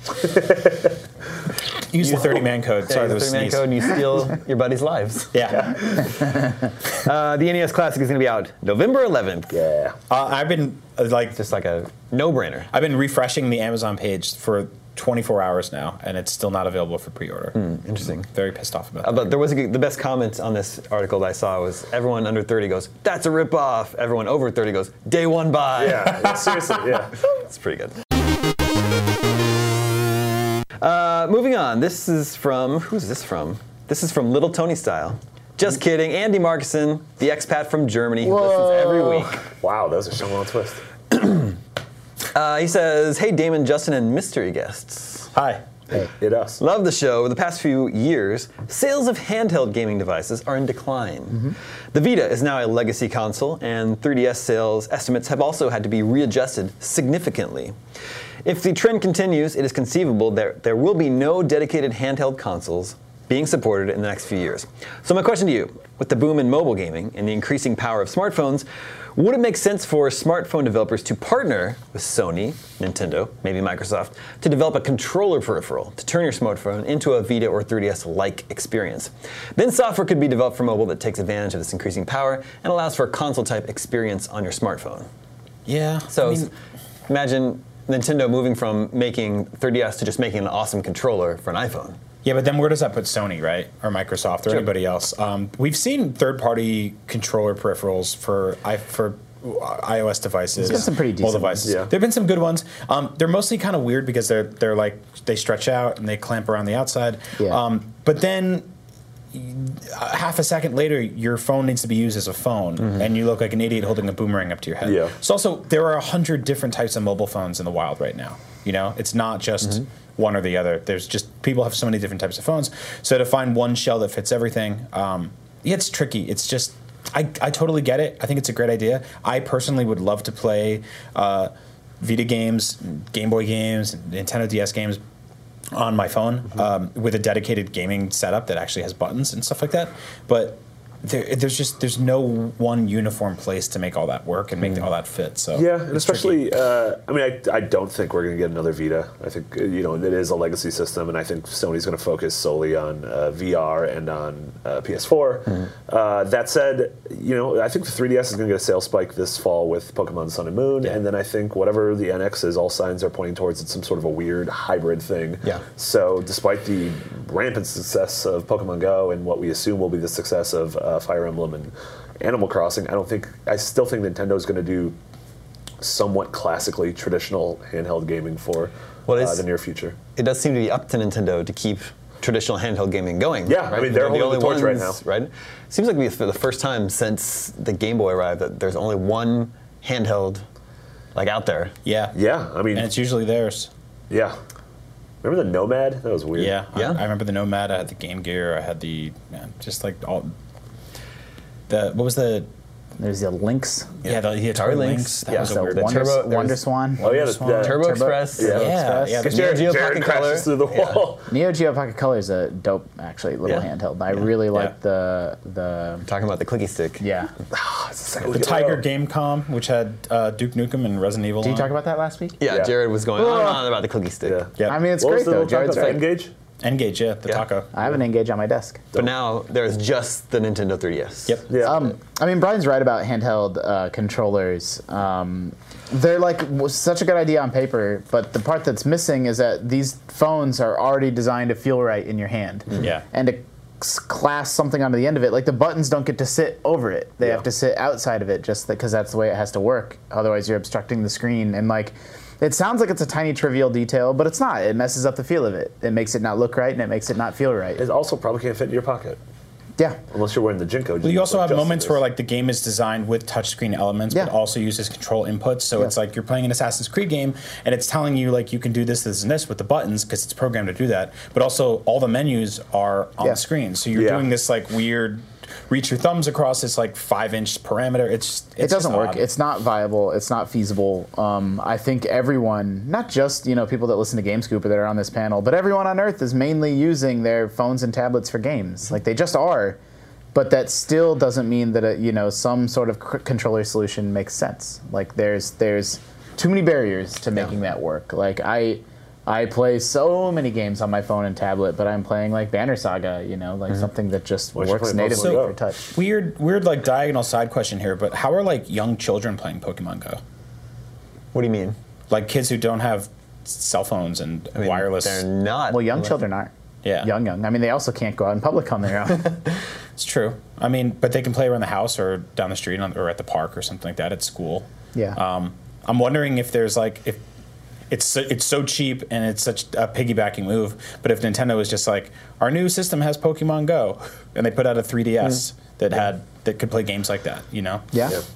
Use the thirty man code. Sorry, Yeah, that the was three-man sneeze. code and you steal your buddy's lives. Yeah. Uh, the N E S Classic is going to be out November eleventh. Yeah. Uh, I've been uh, like, Just like a no-brainer. I've been refreshing the Amazon page for twenty-four hours now, and it's still not available for pre-order. Interesting. Very pissed off about Uh, that. but there was a, good- the best comment on this article that I saw was everyone under thirty goes, "That's a ripoff." Everyone over thirty goes, "Day one buy." Yeah. yeah, seriously. Yeah. It's pretty good. Uh, moving on. This is from who's this from? This is from Little Tony Style. Just kidding. Andy Markson, the expat from Germany who listens every week. Wow, that was a Shyamalan twist. Uh, he says, "Hey Damon, Justin, and mystery guests. Hi. It us. Love the show. Over the past few years, sales of handheld gaming devices are in decline. The Vita is now a legacy console, and three D S sales estimates have also had to be readjusted significantly. If the trend continues, it is conceivable that there will be no dedicated handheld consoles being supported in the next few years. So my question to you, with the boom in mobile gaming and the increasing power of smartphones, would it make sense for smartphone developers to partner with Sony, Nintendo, maybe Microsoft, to develop a controller peripheral to turn your smartphone into a Vita or three D S-like experience? Then software could be developed for mobile that takes advantage of this increasing power and allows for a console-type experience on your smartphone. Yeah. So I mean, imagine Nintendo moving from making three D S to just making an awesome controller for an iPhone. yeah, but then where does that put Sony, right, or Microsoft, or Sure. anybody else? Um, we've seen third-party controller peripherals for i for iOS devices. There's been some pretty mobile decent devices. ones. Yeah. There've been some good ones. Um, they're mostly kind of weird because they're they're like they stretch out and they clamp around the outside. Yeah. Um, but then uh, half a second later, your phone needs to be used as a phone, and you look like an idiot holding a boomerang up to your head. Yeah. So also, there are a hundred different types of mobile phones in the wild right now. You know, it's not just one or the other. There's just people have so many different types of phones. So to find one shell that fits everything, um, yeah, it's tricky. It's just, I, I totally get it. I think it's a great idea. I personally would love to play uh, Vita games, Game Boy games, Nintendo D S games on my phone um, with a dedicated gaming setup that actually has buttons and stuff like that. But there, there's just there's no one uniform place to make all that work and make all that fit. So Yeah, and it's especially, tricky. uh, I mean, I, I don't think we're going to get another Vita. I think, uh, you know, it is a legacy system, and I think Sony's going to focus solely on uh, V R and on uh, P S four. Mm-hmm. Uh, that said, you know, I think the three D S is going to get a sales spike this fall with Pokemon Sun and Moon, Yeah. and then I think whatever the N X is, all signs are pointing towards it's some sort of a weird hybrid thing. Yeah. So despite the rampant success of Pokemon Go and what we assume will be the success of uh, Fire Emblem and Animal Crossing, I don't think, I still think Nintendo's going to do somewhat classically traditional handheld gaming for Well, uh, it's- the near future. It does seem to be up to Nintendo to keep traditional handheld gaming going. Yeah, I right? mean, they're the holding the only torch right ones, now. Right? Seems like for the first time since the Game Boy arrived that there's only one handheld like out there. yeah, Yeah, I mean, and it's usually theirs. yeah. Remember the Nomad? That was weird. Yeah, I, Yeah. I remember the Nomad. I had the Game Gear. I had the man, just like all the what was the There's the Lynx, yeah the, the Atari Atari Lynx. Lynx. That Yeah, was a so weird. the Wonder, Turbo- there Wonder was- Swan, Oh, yeah, the, Swan. the, Turbo, Turbo- Express. Yeah. Yeah, yeah, the Because Jared, Neo Geo Jared Pocket crashes Color. through the Yeah. wall. Neo Geo Pocket Color is a dope, actually, little Yeah. handheld. I really like the the Talking about the clicky stick. yeah. The Tiger Gamecom, which had uh, Duke Nukem and Resident Evil. Did you on. talk about that last week? Yeah, Yeah. Jared was going on and on about the clicky stick. Yeah. Yeah, I mean, it's What great was the though. little Jared's taco? right. Engage? N-Gage, yeah, the Yeah. taco. I have an Engage on my desk. But now there's just the Nintendo three D S. Yep. Yeah. Um, I mean, Brian's right about handheld uh, controllers. Um, they're like w- such a good idea on paper, but the part that's missing is that these phones are already designed to feel right in your hand. Yeah. And to s- clasp something onto the end of it, like the buttons don't get to sit over it. They Yeah. have to sit outside of it just because that's the way it has to work. Otherwise, you're obstructing the screen. And like, it sounds like it's a tiny trivial detail, but it's not. It messes up the feel of it. It makes it not look right, and it makes it not feel right. It also probably can't fit in your pocket. Yeah. Unless you're wearing the Jinko. Well, you also have Justin moments is. where like the game is designed with touchscreen elements, but Yeah. also uses control inputs. So Yeah. it's like you're playing an Assassin's Creed game, and it's telling you like you can do this, this, and this with the buttons because it's programmed to do that. But also all the menus are on Yeah. the screen, so you're Yeah. doing this like weird reach your thumbs across this like five inch parameter. It's, it's It doesn't just work. odd. It's not viable. It's not feasible. Um, I think everyone, not just you know people that listen to GameScoop or that are on this panel, but everyone on Earth is mainly using their phones and tablets for games. Like they just are. But that still doesn't mean that a, you know some sort of c- controller solution makes sense. Like there's there's too many barriers to making that work. Like I I play so many games on my phone and tablet, but I'm playing like Banner Saga, you know, like something that just Why don't you works play Pokemon natively Go? for touch. weird, weird like diagonal side question here. But how are like young children playing Pokemon Go? What do you mean? Like kids who don't have cell phones and I mean, wireless. They're not. Well, young children aren't. Yeah. Young, young. I mean, they also can't go out in public on their own. It's true. I mean, but they can play around the house or down the street on, or at the park or something like that at school. Yeah. Um, I'm wondering if there's like if it's so, it's so cheap and it's such a piggybacking move. But if Nintendo was just like our new system has Pokemon Go, and they put out a three D S that had that could play games like that, you know? Yeah. Yeah.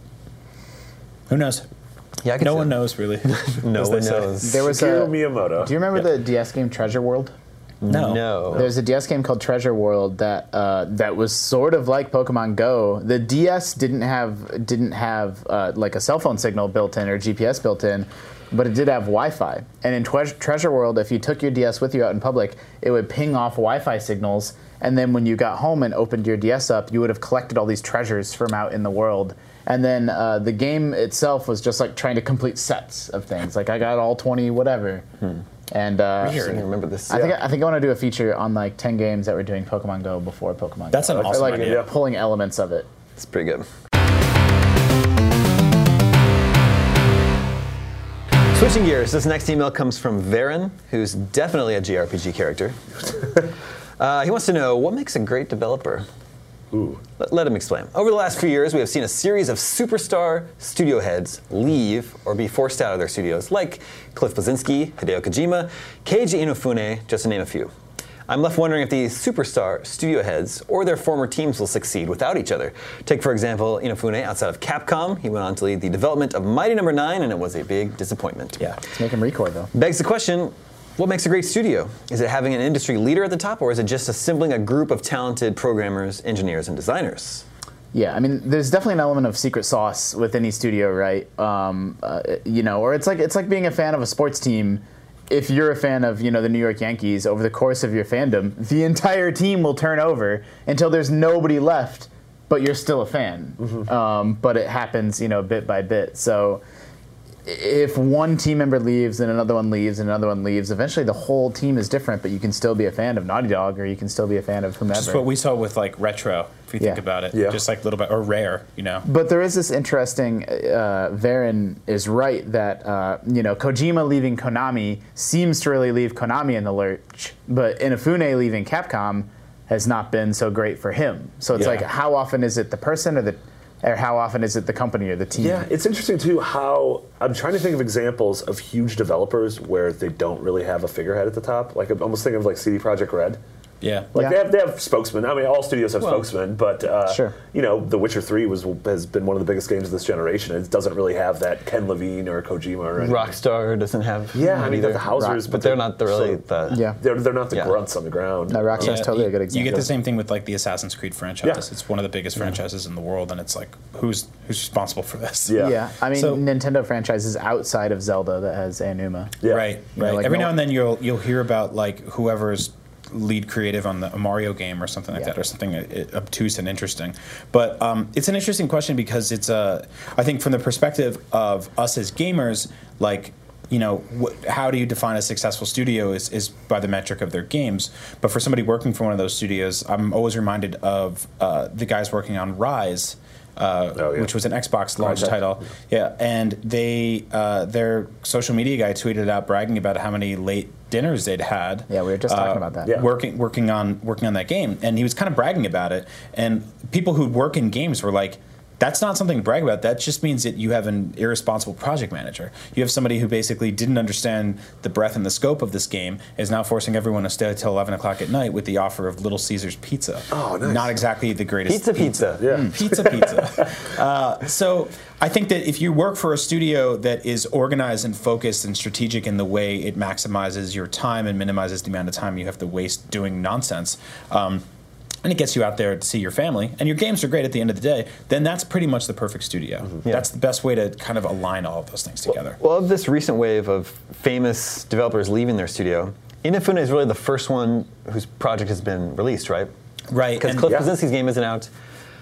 Who knows? Yeah, I can No see one that. knows really. No as one they say. knows. There was Shigeru a. Miyamoto. Do you remember Yeah. the D S game Treasure World? No. No. There's a D S game called Treasure World that uh, that was sort of like Pokemon Go. The D S didn't have didn't have uh, like a cell phone signal built in or G P S built in, but it did have Wi-Fi. And in Tre- Treasure World, if you took your D S with you out in public, it would ping off Wi-Fi signals. And then when you got home and opened your D S up, you would have collected all these treasures from out in the world. And then uh, the game itself was just like trying to complete sets of things. Like I got all twenty whatever. And uh, I don't remember this. I think I think I want to do a feature on like ten games that were doing Pokemon Go before Pokemon That's Go. an Or, awesome like idea. pulling elements of it. It's pretty good. Switching gears, this next email comes from Varen, who's definitely a J R P G character. uh, he wants to know, what makes a great developer? Ooh. Let, let him explain. Over the last few years, we have seen a series of superstar studio heads leave or be forced out of their studios, like Cliff Bleszinski, Hideo Kojima, Keiji Inafune, just to name a few. I'm left wondering if these superstar studio heads or their former teams will succeed without each other. Take, for example, Inafune outside of Capcom. He went on to lead the development of Mighty Number nine, and it was a big disappointment. Yeah. Let's make him record though. Begs the question, what makes a great studio? Is it having an industry leader at the top, or is it just assembling a group of talented programmers, engineers, and designers? Yeah, I mean, there's definitely an element of secret sauce with any studio, right? Um, uh, you know, or it's like it's like being a fan of a sports team. If you're a fan of, you know, the New York Yankees, over the course of your fandom, the entire team will turn over until there's nobody left but you're still a fan. Mm-hmm. Um, but it happens, you know, bit by bit. So if one team member leaves and another one leaves and another one leaves, eventually the whole team is different, but you can still be a fan of Naughty Dog or you can still be a fan of whomever. Just what we saw with like Retro, if you think Yeah. about it. Yeah. Just like little bit, or Rare, you know. But there is this interesting, uh, Varen is right that, uh, you know, Kojima leaving Konami seems to really leave Konami in the lurch, but Inafune leaving Capcom has not been so great for him. So it's Yeah. like, how often is it the person or the, or how often is it the company or the team? Yeah, it's interesting too how I'm trying to think of examples of huge developers where they don't really have a figurehead at the top. Like I'm almost thinking of like C D Projekt Red. Yeah. Like Yeah. they have they have spokesmen. I mean, all studios have Well, spokesmen, but uh, Sure. you know, The Witcher three was has been one of the biggest games of this generation. It doesn't really have that Ken Levine or Kojima or anything. Rockstar doesn't have. Yeah, I that mean, either. the Hausers, Rock- but but they're not the really so- the. Yeah. They're they're not the Yeah. grunts on the ground. No, Rockstar's Yeah, totally you, a good you example. get the same thing with like the Assassin's Creed franchise. Yeah. It's one of the biggest franchises in the world, and it's like, who's who's responsible for this? Yeah. Yeah, I mean, So- Nintendo franchises outside of Zelda that has Aonuma. Yeah. Right, You know, right. like Every no- now and then you'll you'll hear about like whoever's lead creative on the a Mario game or something like Yeah. that, or something uh, obtuse and interesting. But um, it's an interesting question because it's uh, I think from the perspective of us as gamers, like, you know, wh- how do you define a successful studio is, is by the metric of their games. But for somebody working for one of those studios, I'm always reminded of uh, the guys working on Rise. Uh, Oh, yeah. which was an Xbox launch Project. title. Yeah, and they uh, their social media guy tweeted out bragging about how many late dinners they'd had. Yeah, we were just talking about that. yeah. Working working on working on that game, and he was kind of bragging about it. And people who work in games were like, "That's not something to brag about. That just means that you have an irresponsible project manager. You have somebody who basically didn't understand the breadth and the scope of this game, is now forcing everyone to stay till eleven o'clock at night with the offer of Little Caesars pizza. Oh, nice. Not exactly the greatest Pizza, pizza. Yeah. Mm, pizza, pizza. uh, so I think that if you work for a studio that is organized and focused and strategic in the way it maximizes your time and minimizes the amount of time you have to waste doing nonsense, um, and it gets you out there to see your family, and your games are great at the end of the day, then that's pretty much the perfect studio. Yeah. That's the best way to kind of align all of those things together. Well, of this recent wave of famous developers leaving their studio, Inafune is really the first one whose project has been released, right? Right. Because and- Cliff Yeah. Blazinski's game isn't out.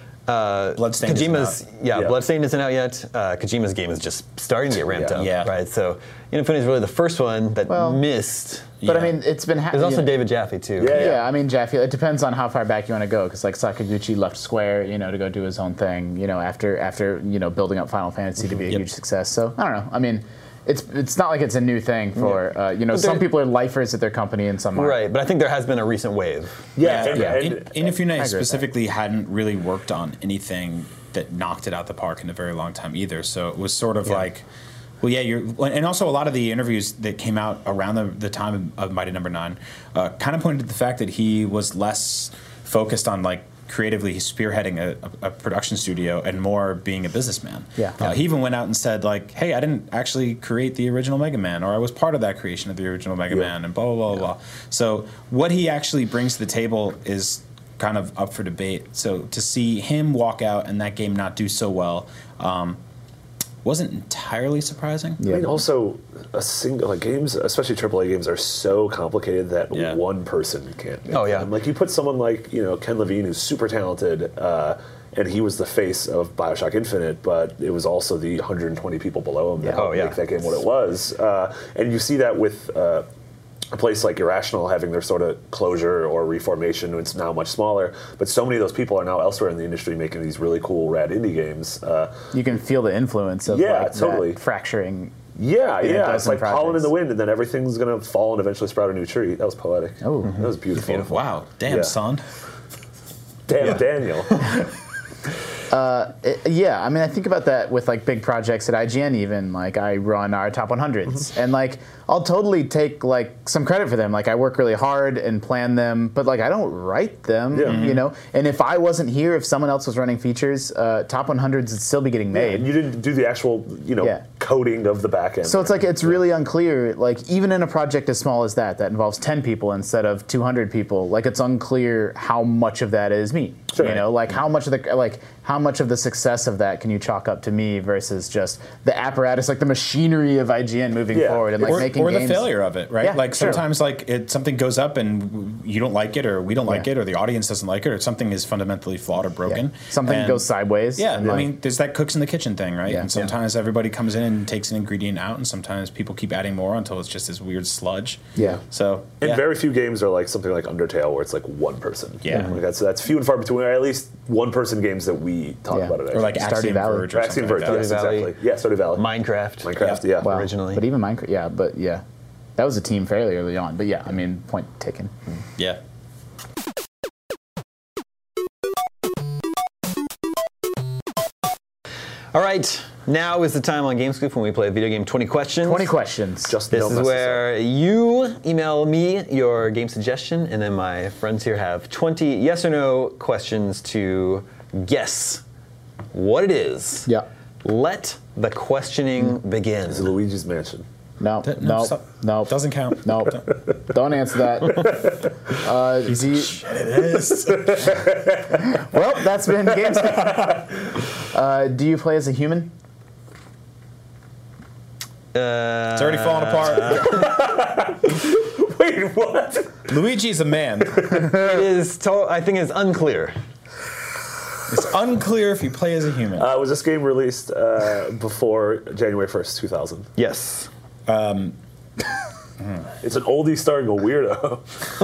Uh, Bloodstained isn't Kojima's, out. yeah, Yeah. Bloodstained isn't out yet. Uh, Kojima's game is just starting to get ramped Yeah. up, Yeah. right? So Inafune is really the first one that Well, missed. But I Yeah. mean, it's been There's happening. also David Jaffe too. Yeah. Yeah, I mean, Jaffe, it depends on how far back you want to go, because like Sakaguchi left Square, you know, to go do his own thing, you know, after after you know building up Final Fantasy to be a Yep. huge success. So I don't know. I mean, it's it's not like it's a new thing for uh, you know But some there- people are lifers at their company and some aren't. Right, but I think there has been a recent wave. Yeah, Yeah, and, yeah. and- In, Inafune that. specifically hadn't really worked on anything that knocked it out the park in a very long time either. So it was sort of like, well, yeah, you're, and also a lot of the interviews that came out around the, the time of Mighty Number Nine uh, kind of pointed to the fact that he was less focused on like creatively spearheading a, a, a production studio and more being a businessman. Yeah. Uh, he even went out and said like, hey, I didn't actually create the original Mega Man, or I was part of that creation of the original Mega Yeah. Man, and blah, blah, blah, blah. So what he actually brings to the table is kind of up for debate. So to see him walk out and that game not do so well um, wasn't entirely surprising. I mean, also, a single like games, especially triple A games, are so complicated that Yeah. one person can't. Make Oh, yeah. them. Like you put someone like you know Ken Levine, who's super talented, uh, and he was the face of Bioshock Infinite, but it was also the one hundred twenty people below him that Yeah. helped Oh, yeah. make that game what it was. Uh, and you see that with. Uh, a place like Irrational having their sort of closure or reformation, it's now much smaller, but so many of those people are now elsewhere in the industry making these really cool, rad indie games. Uh, You can feel the influence of Yeah, like, totally. that fracturing. yeah, In a yeah, it's dozen like pollen in projects. the wind, and then everything's gonna fall and eventually sprout a new tree. That was poetic. Oh. that was beautiful. Wow, damn, Yeah. son. Damn, Yeah. Daniel. It- yeah, I mean, I think about that with like big projects at I G N. Even like I run our top one hundreds, and like I'll totally take like some credit for them. Like I work really hard and plan them, but like I don't write them, Yeah. you know. And if I wasn't here, if someone else was running features, uh, top one hundreds would still be getting Yeah, made. and you didn't do the actual, you know, Yeah. coding of the back end. So it's like it's really unclear. Like even in a project as small as that, that involves ten people instead of two hundred people. Like it's unclear how much of that is me. Sure. You know, like how much of the like how much of the success of that can you chalk up to me versus just the apparatus, like the machinery of I G N moving Yeah. forward and like or, making or the games. failure of it, right? Yeah, like sure. sometimes, like it, something goes up and you don't like it, or we don't like Yeah. it, or the audience doesn't like it, or something is fundamentally flawed or broken. Yeah. Something And- goes sideways. Yeah, and, I like- mean, there's that cooks in the kitchen thing, right? Yeah. And sometimes everybody comes in and takes an ingredient out, and sometimes people keep adding more until it's just this weird sludge. Yeah. So And yeah. very few games are like something like Undertale, where it's like one person. Yeah. Like that's that's few and far between. Or at least one person games that we talk Yeah. about it. or like Stardew Axiom Valley. Verge or Axiom something Verge. like that. Yes, Stardew Valley. exactly. Yeah, Stardew Valley. Minecraft. Minecraft. Yeah. Yeah. Wow. originally. But even Minecraft, yeah, but yeah, that was a team fairly early on. But yeah, I mean, point taken. Yeah. All right, now is the time on GameScoop when we play a video game twenty questions. Twenty questions. Just This don't is mess where you email me your game suggestion, and then my friends here have twenty yes or no questions to guess what it is. Yeah. Let the questioning begin. This is Luigi's Mansion. No. Th- No. stop. No. Doesn't count. No. Don't answer that. Uh, do you, It is. well, that's been games. Uh, do you play as a human? Uh, It's already falling apart. Wait, what? Luigi's a man. it is. To- I think it's unclear. It's unclear if you play as a human. Uh, was this game released uh, before January first, two thousand? Yes. It's an oldie starring a weirdo.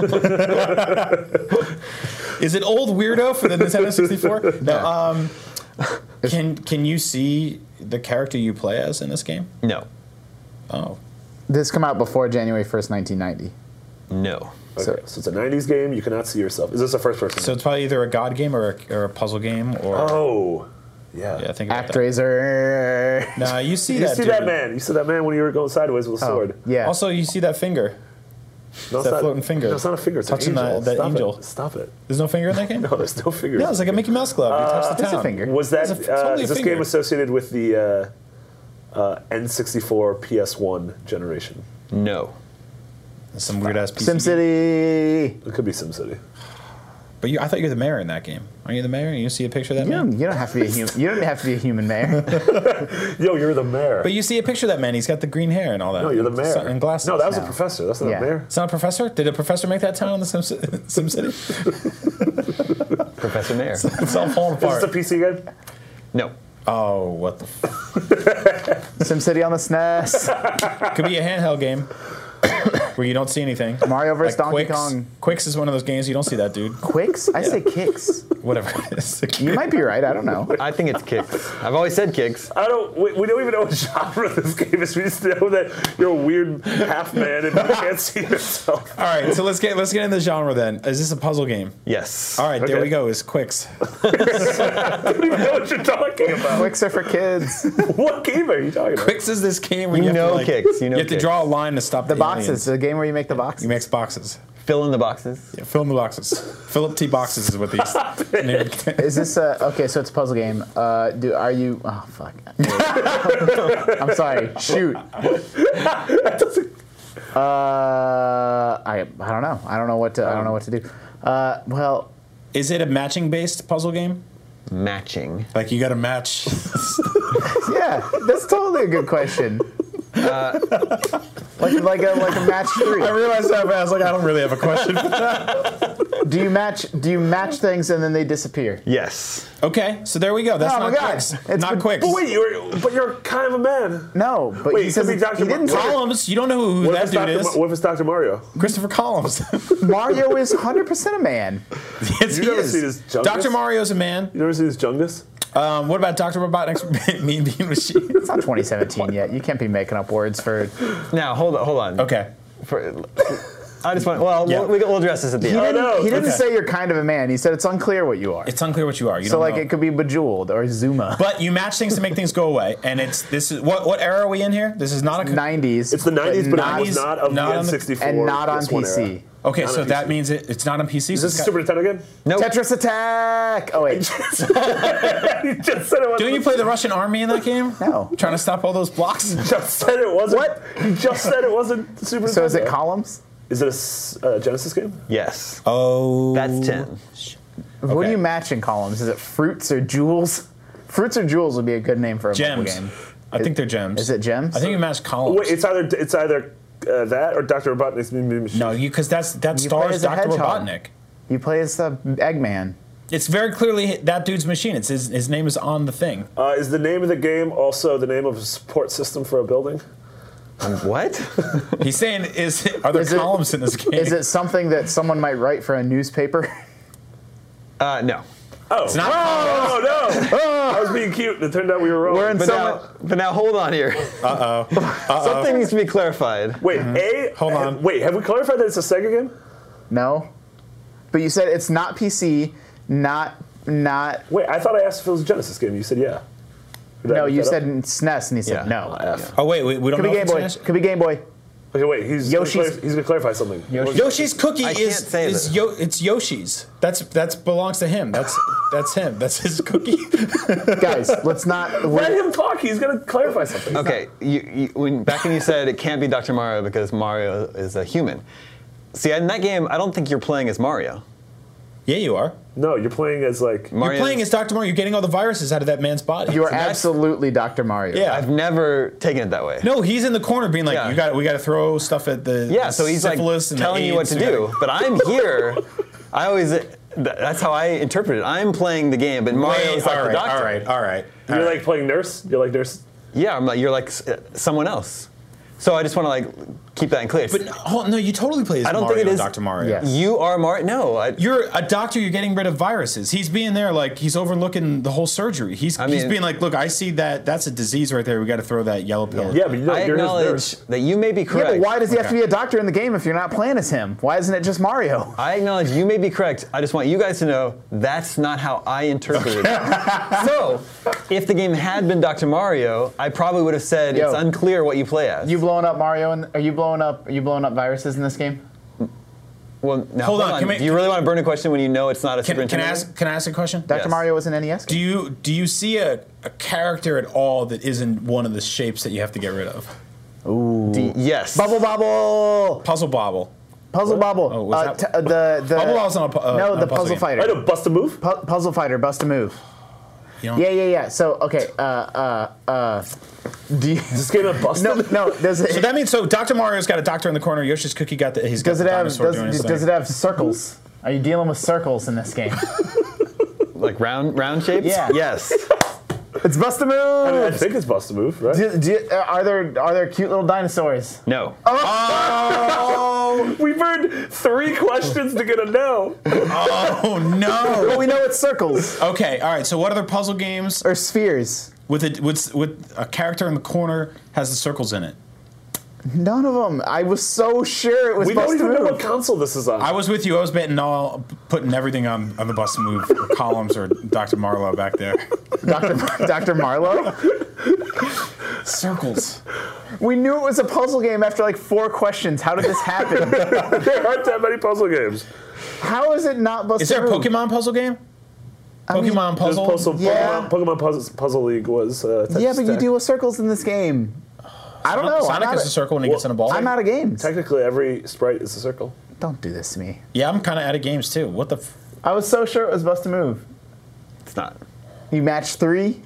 Is it old weirdo for the Nintendo sixty-four? No. Um, can can you see the character you play as in this game? No. Oh, This come out before January first, nineteen ninety. No. Okay, so it's a nineties game. You cannot see yourself. Is this a first person? so it's probably either a god game or a, or a puzzle game or oh, yeah. yeah. Think about Actraiser. that. Nah, you see You that. see dude. that man? You see that man when you were going sideways with a Oh, sword? yeah. Also, you see that finger. No, it's that not- floating finger. No, it's not a finger. It's Touching an angel. that- that Stop angel. It. Stop it. There's no finger in that game. No, there's no fingers. Yeah, it's like a Mickey Mouse glove. You touch the there's a town. finger. Was that It's a- it's uh, only a is this finger. game associated with the uh, uh, N sixty-four P S one generation? No. Some weird ass P C game. SimCity. It could be SimCity. But you, I thought you were the mayor in that game. Aren't you the mayor? You see a picture of that You man? don't, you don't have to be a human. You don't have to be a human mayor. Yo, you're the mayor. But you see a picture of that man. He's got the green hair and all that. no, you're the mayor. And glasses. No, that was No. a professor. That's not Yeah. a mayor. It's not a professor? Did a professor make that town in the Sim, Sim City? Professor Mayer. It's all falling Is this apart. a P C game? No. Oh, what the f- SimCity on the S N E S. Could be a handheld game where you don't see anything. Mario versus Donkey Quicks. Kong. Quicks is one of those games you don't see that dude. Quicks? I say kicks. Whatever it is. You might be right. I don't know. I think it's kicks. I've always said kicks. I don't. We, we don't even know what genre this game is. We just know that you're a weird half man and you can't see yourself. All right, so let's get let's get into the genre then. Is this a puzzle game? Yes. All right, there Okay. we go. It's Quicks. I don't even know what you're talking about. Quicks are for kids. What game are you talking about? Quicks is this game where you, You have know to like, Kicks, you know have to Kicks. draw a line to stop The the, boxes. aliens. The game where you make the boxes. You make boxes. Fill in the boxes. Yeah, fill in the boxes. Philip T. Boxes is what these. Is this a okay? So it's a puzzle game. Uh, do are you? Oh fuck! I'm sorry. Shoot. Uh, I I don't know. I don't know what to. I don't know what to do. Uh, well, Is it a matching based puzzle game? Matching. Like you got to match. yeah, that's totally a good question. Uh, like like a like a match three. I realized that, but I was like, I don't really have a question. Do you match? Do you match things and then they disappear? Yes. Okay, so there we go. That's Oh not my God. Quicks. It's Not been- Quicks. But wait, you're but you're kind of a man. No, but Wait, he it says could be it- Doctor he didn't Mar- say Columns. You don't know who What if, that it's dude Doctor is. Ma- what if it's Doctor Mario? Christopher Columns. Mario is one hundred percent a man. yes, You he never is. seen his Jungus? Doctor Mario's a man. You never see this Jungus? Um, what about Doctor Robotnik's Mean Bean Machine? It's not twenty seventeen yet. You can't be making up words for. Now hold on. Hold on. Okay. For, I just want. Well, Yeah. we'll, we'll address this at the He end. didn't, no, he didn't okay. say you're kind of a man. He said it's unclear what you are. It's unclear what you are. You so don't like know. it could be Bejeweled or Zuma. But you match things to make things go away, and it's this is what what era are we in here? This is not a nineties. It's the nineties, but, it was nineties, not of not the on N the- sixty-four. and not on P S one P C. era. okay. Not So on that P C. means it, it's not on P C. Is so this it's Super got- Nintendo game? Nope. Tetris Attack. Oh wait, You just said it wasn't. Didn't you play the Russian army in that game? No. Trying to stop all those blocks. Just said it wasn't. What? You just said it wasn't the Super Nintendo. so is it columns? Is it a s- uh, Genesis game? Yes. Oh, That's ten. What do Okay. you match in columns? Is it fruits or jewels? Fruits or jewels would be a good name for a mobile gems. game. I think they're gems. Is it gems? I think you match columns. Wait, it's either it's either uh, that or Doctor Robotnik's Mean Bean Machine. no, you because that's that You play stars as a Doctor hedgehog. Robotnik. You play as the Eggman. It's very clearly that dude's machine. It's his, his name is on the thing. Uh, is the name of the game also the name of a support system for a building? What? He's saying, is are there Is it- columns in this game? Is it something that someone might write for a newspaper? Uh, no. Oh, not oh no! I was being cute, and it turned out we were wrong. We're in But some. now, but now hold on here. Uh oh. Something needs to be clarified. Wait, A. Hold on. Wait, have we clarified that it's a Sega game? No, but you said it's not P C, not not. Wait, I thought I asked if it was a Genesis game. You said yeah. Did I No, make you that said up? S N E S, and he said Yeah. no. F. oh wait, we, we don't Could be know. Game if it's Boy. finished? Could be Game Boy. Okay, wait. He's Yoshi's- Gonna clar- he's gonna clarify something. Yoshi- Yoshi's cookie I is can't say is that. Yo, it's Yoshi's. That's that's belongs to him. That's that's him. That's his cookie. Guys, let's not. Let we're- him talk. He's gonna clarify something. Okay, you, you, when, back when you said it can't be Doctor Mario because Mario is a human. See, in that game, I don't think you're playing as Mario. Yeah, you are. No, you're playing as like. Mario. You're playing as Doctor Mario. You're getting all the viruses out of that man's body. You are that's- absolutely Doctor Mario. Yeah. I've never taken it that way. No, he's in the corner being like, Yeah. "You got, we got to throw stuff at the Yeah, the so he's like syphilis and the telling you what AIDS. to We do. gotta- But I'm here. I always. th- That's how I interpret it. I'm playing the game, but Mario's Wait, like all the right, doctor. all right, all right. You're all like right. playing nurse. You're like nurse. Yeah, I'm like you're like s- uh, someone else. So I just want to like keep that in clear. But no, hold- no, you totally play as I don't Mario think it and is- Doctor Mario. Yes. you are Mario. No, I, You're a doctor. You're getting rid of viruses. He's being there like he's overlooking the whole surgery. He's I he's mean- being like, look, I see that. That's a disease right there. We got to throw that yellow pill. Yeah, but you know, I you're his acknowledge nurse. that you may be Yeah, correct. but why does he have to Okay. be a doctor in the game if you're not playing as him? Why isn't it just Mario? I acknowledge you may be correct. I just want you guys to know that's not how I interpreted it. So, if the game had been Doctor Mario, I probably would have said Yo. it's unclear what you play as. You blowing up Mario? And are you blowing up? Are you blowing up viruses in this game? well, now, Hold hold, on, on. can we- Do you really want to burn a question when you know it's not a Super Can, can I Nintendo ask? game? Can I ask a question? Doctor Yes. Mario was an N E S Do game. you do you see a, a character at all that isn't one of the shapes that you have to get rid of? D- yes. Bubble Bobble, Puzzle Bobble. Puzzle Bobble. Oh, was uh, that- t- uh, the the Bubble Bobble's not a pu- uh, no, not the a puzzle Puzzle game. Fighter. I know, bust a move. Pu- puzzle Fighter, bust a move. You know? Yeah, yeah, yeah. So okay, uh, uh, uh, do you, This game of bust. no, no. Does it? So that means so Doctor Mario's got a doctor in the corner. Yoshi's cookie got the he's got does the it have? dinosaur Does, doing his does thing. it have circles? Are you dealing with circles in this game? Like round round shapes? Yeah. Yes. It's bust a I, mean, I move. think it's bust a move, right? Do, do, you- uh, are there are there cute little dinosaurs? No. Oh, we burned three questions to get a no. Oh no. Well, we know it's circles Okay, all right. So what other puzzle games or spheres. with a with with a character in the corner has the circles in it? None of them. I was so sure it was We bust don't a even know move. what console this is on. I was with you. I was betting all putting everything on, on the bust move or columns or Doctor Marlowe back there. Doctor Mar- Doctor Marlowe. Circles. We knew it was a puzzle game after like four questions. How did this happen? there aren't that many puzzle games. How is it not bust Is there a move? Pokemon puzzle game? Pokemon There's puzzle. puzzle Yeah. Pokemon, Pokemon Puzzle, Puzzle League was. Uh, Yeah, but you Tech- deal with circles in this game. I don't know. I'm Sonic not is a a, circle when he gets in a ball. I'm out of games. Technically, every sprite is a circle. Don't do this to me. Yeah, I'm kind of out of games too. What the? F- I was so sure it was bust a move. It's not. You matched three.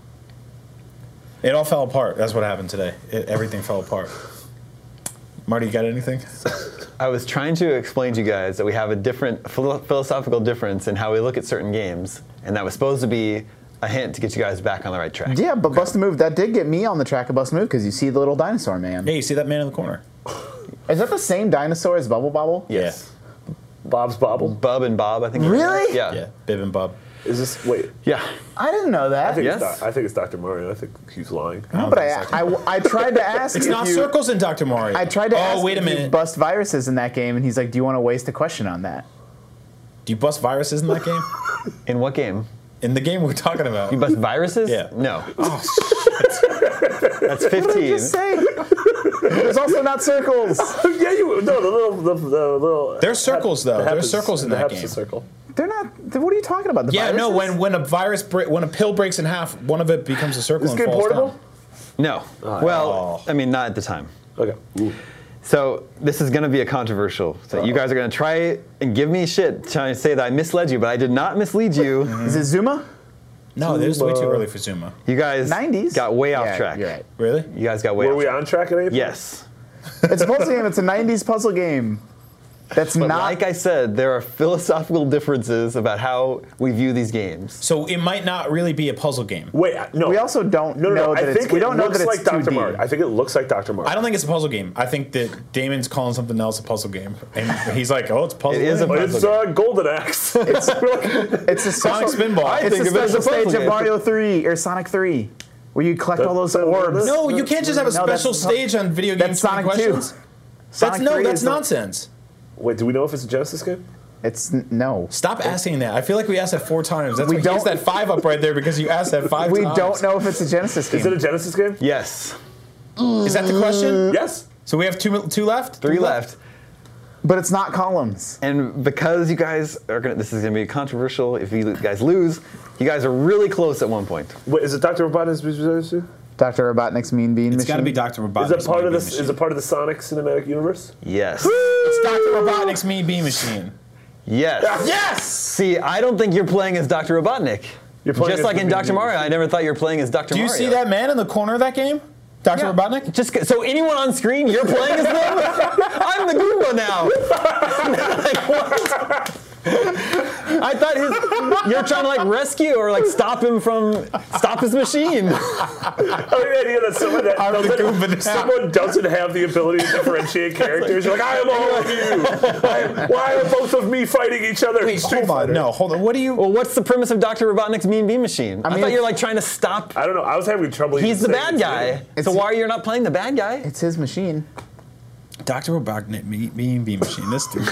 it all fell apart. That's what happened today. It, everything fell apart. Marty, you got anything? I was trying to explain to you guys that we have a different philo- philosophical difference in how we look at certain games, and that was supposed to be a hint to get you guys back on the right track. Yeah, but bust a move that did get me on the track of bust a move because you see the little dinosaur man. Hey, you see that man in the corner? Is that the same dinosaur as Bubble Bobble? Yes. Bob's Bobble. Bub and Bob, I think. Really? Yeah. Yeah, Bib and Bob. Is this wait? Yeah. I didn't know I that. think Yes. it's Do- I think it's Doctor Mario. I think he's lying. No, but I, I, I tried to ask. It's if not you, circles in Doctor Mario. I tried to oh, ask wait a if you minute. bust viruses in that game, and he's like, "Do you want to waste a question on that?" Do you bust viruses in that game? In what game? In the game we're talking about. You bust viruses? Yeah. No. Oh, That's What did I fifteen. just say? There's also not circles. yeah, you no the little the, the little. There's circles, though. the There's Hep's- circles in the that Hep's game. a circle. They're not. What are you talking about? The yeah, no. viruses? When when a virus bre- when a pill breaks in half, one of it becomes a circle Is this and game falls portable? down. No. Well, I mean, not at the time. Okay. So this is going to be a controversial. So you guys are going to try and give me shit, trying to say that I misled you, but I did not mislead you. Is it Zuma? No, this is way too Zuma. early for Zuma. You guys nineties. got way off Yeah, track. You're right. Really? You guys got way Were off we track. on track at any point? Yes. It's a puzzle game. It's a nineties puzzle game. That's But not. like I said, there are philosophical differences about how we view these games. So it might not really be a puzzle game. Wait, I- no. we also don't no, no, know no. that I it's. think We it don't know looks that it's like Doctor two D. Mario. I think it looks like Doctor Mario. I don't think it's a puzzle game. I think that Damon's calling something else a puzzle game, and he's like, "Oh, it's a puzzle." It is a game. puzzle It's uh, Golden Axe. It's, it's a Sonic special, Spinball. I It's think a of it as special a puzzle stage of game. Mario three or Sonic three, where you collect all those That- orbs. No, you can't just have a No, that's- special stage on video games. that's Sonic two. questions. That's Sonic no, three that's is the- nonsense. Wait, do we know if it's a Genesis game? It's n- no. Stop asking that. I feel like we asked that four times. That's We why he has don't- that five up right there because you asked that five We times. don't know if it's a Genesis game. Is it a Genesis game? Yes. Is that the question? Yes. So we have two two left. Three left. But it's not columns. And because you guys are going to, this is going to be controversial if you guys lose, you guys are really close at one point. Wait, is it Doctor Robotnik's? Is Doctor Robotnik's Mean Bean It's Machine. got to be Doctor Robotnik's. it part of Mean this? Bean Is it Machine. part of the Sonic cinematic universe? Yes. It's Doctor Robotnik's Mean Bean Machine. Yes. Yes. See, I don't think you're playing as Doctor Robotnik. You're playing Just as like the in Mean Doctor Bean Mario, Machine. I never thought you were playing as Doctor Do you Mario. see that man in the corner of that game? Doctor Yeah. Robotnik? Just c- so anyone on screen, you're playing as them. I'm the Goomba now. Like, what? I thought his, you're trying to like rescue or like stop him from stop his machine. I mean, the idea that someone that I'm the doesn't, Goomba now. someone doesn't have the ability to differentiate characters. You're like, I am all of you. I am, why are both of me fighting each other? in Wait, Street hold on. Fighter? No, hold on. What do you? Well, what's the premise of Doctor Robotnik's Mean Bean Machine? I, mean, thought you were it's- like trying to stop. I don't know. I was having trouble. He's even the saying bad his name. guy. So why are you not playing the bad guy? It's his machine. Doctor Robotnik Mean Mean Bean Machine. This dude.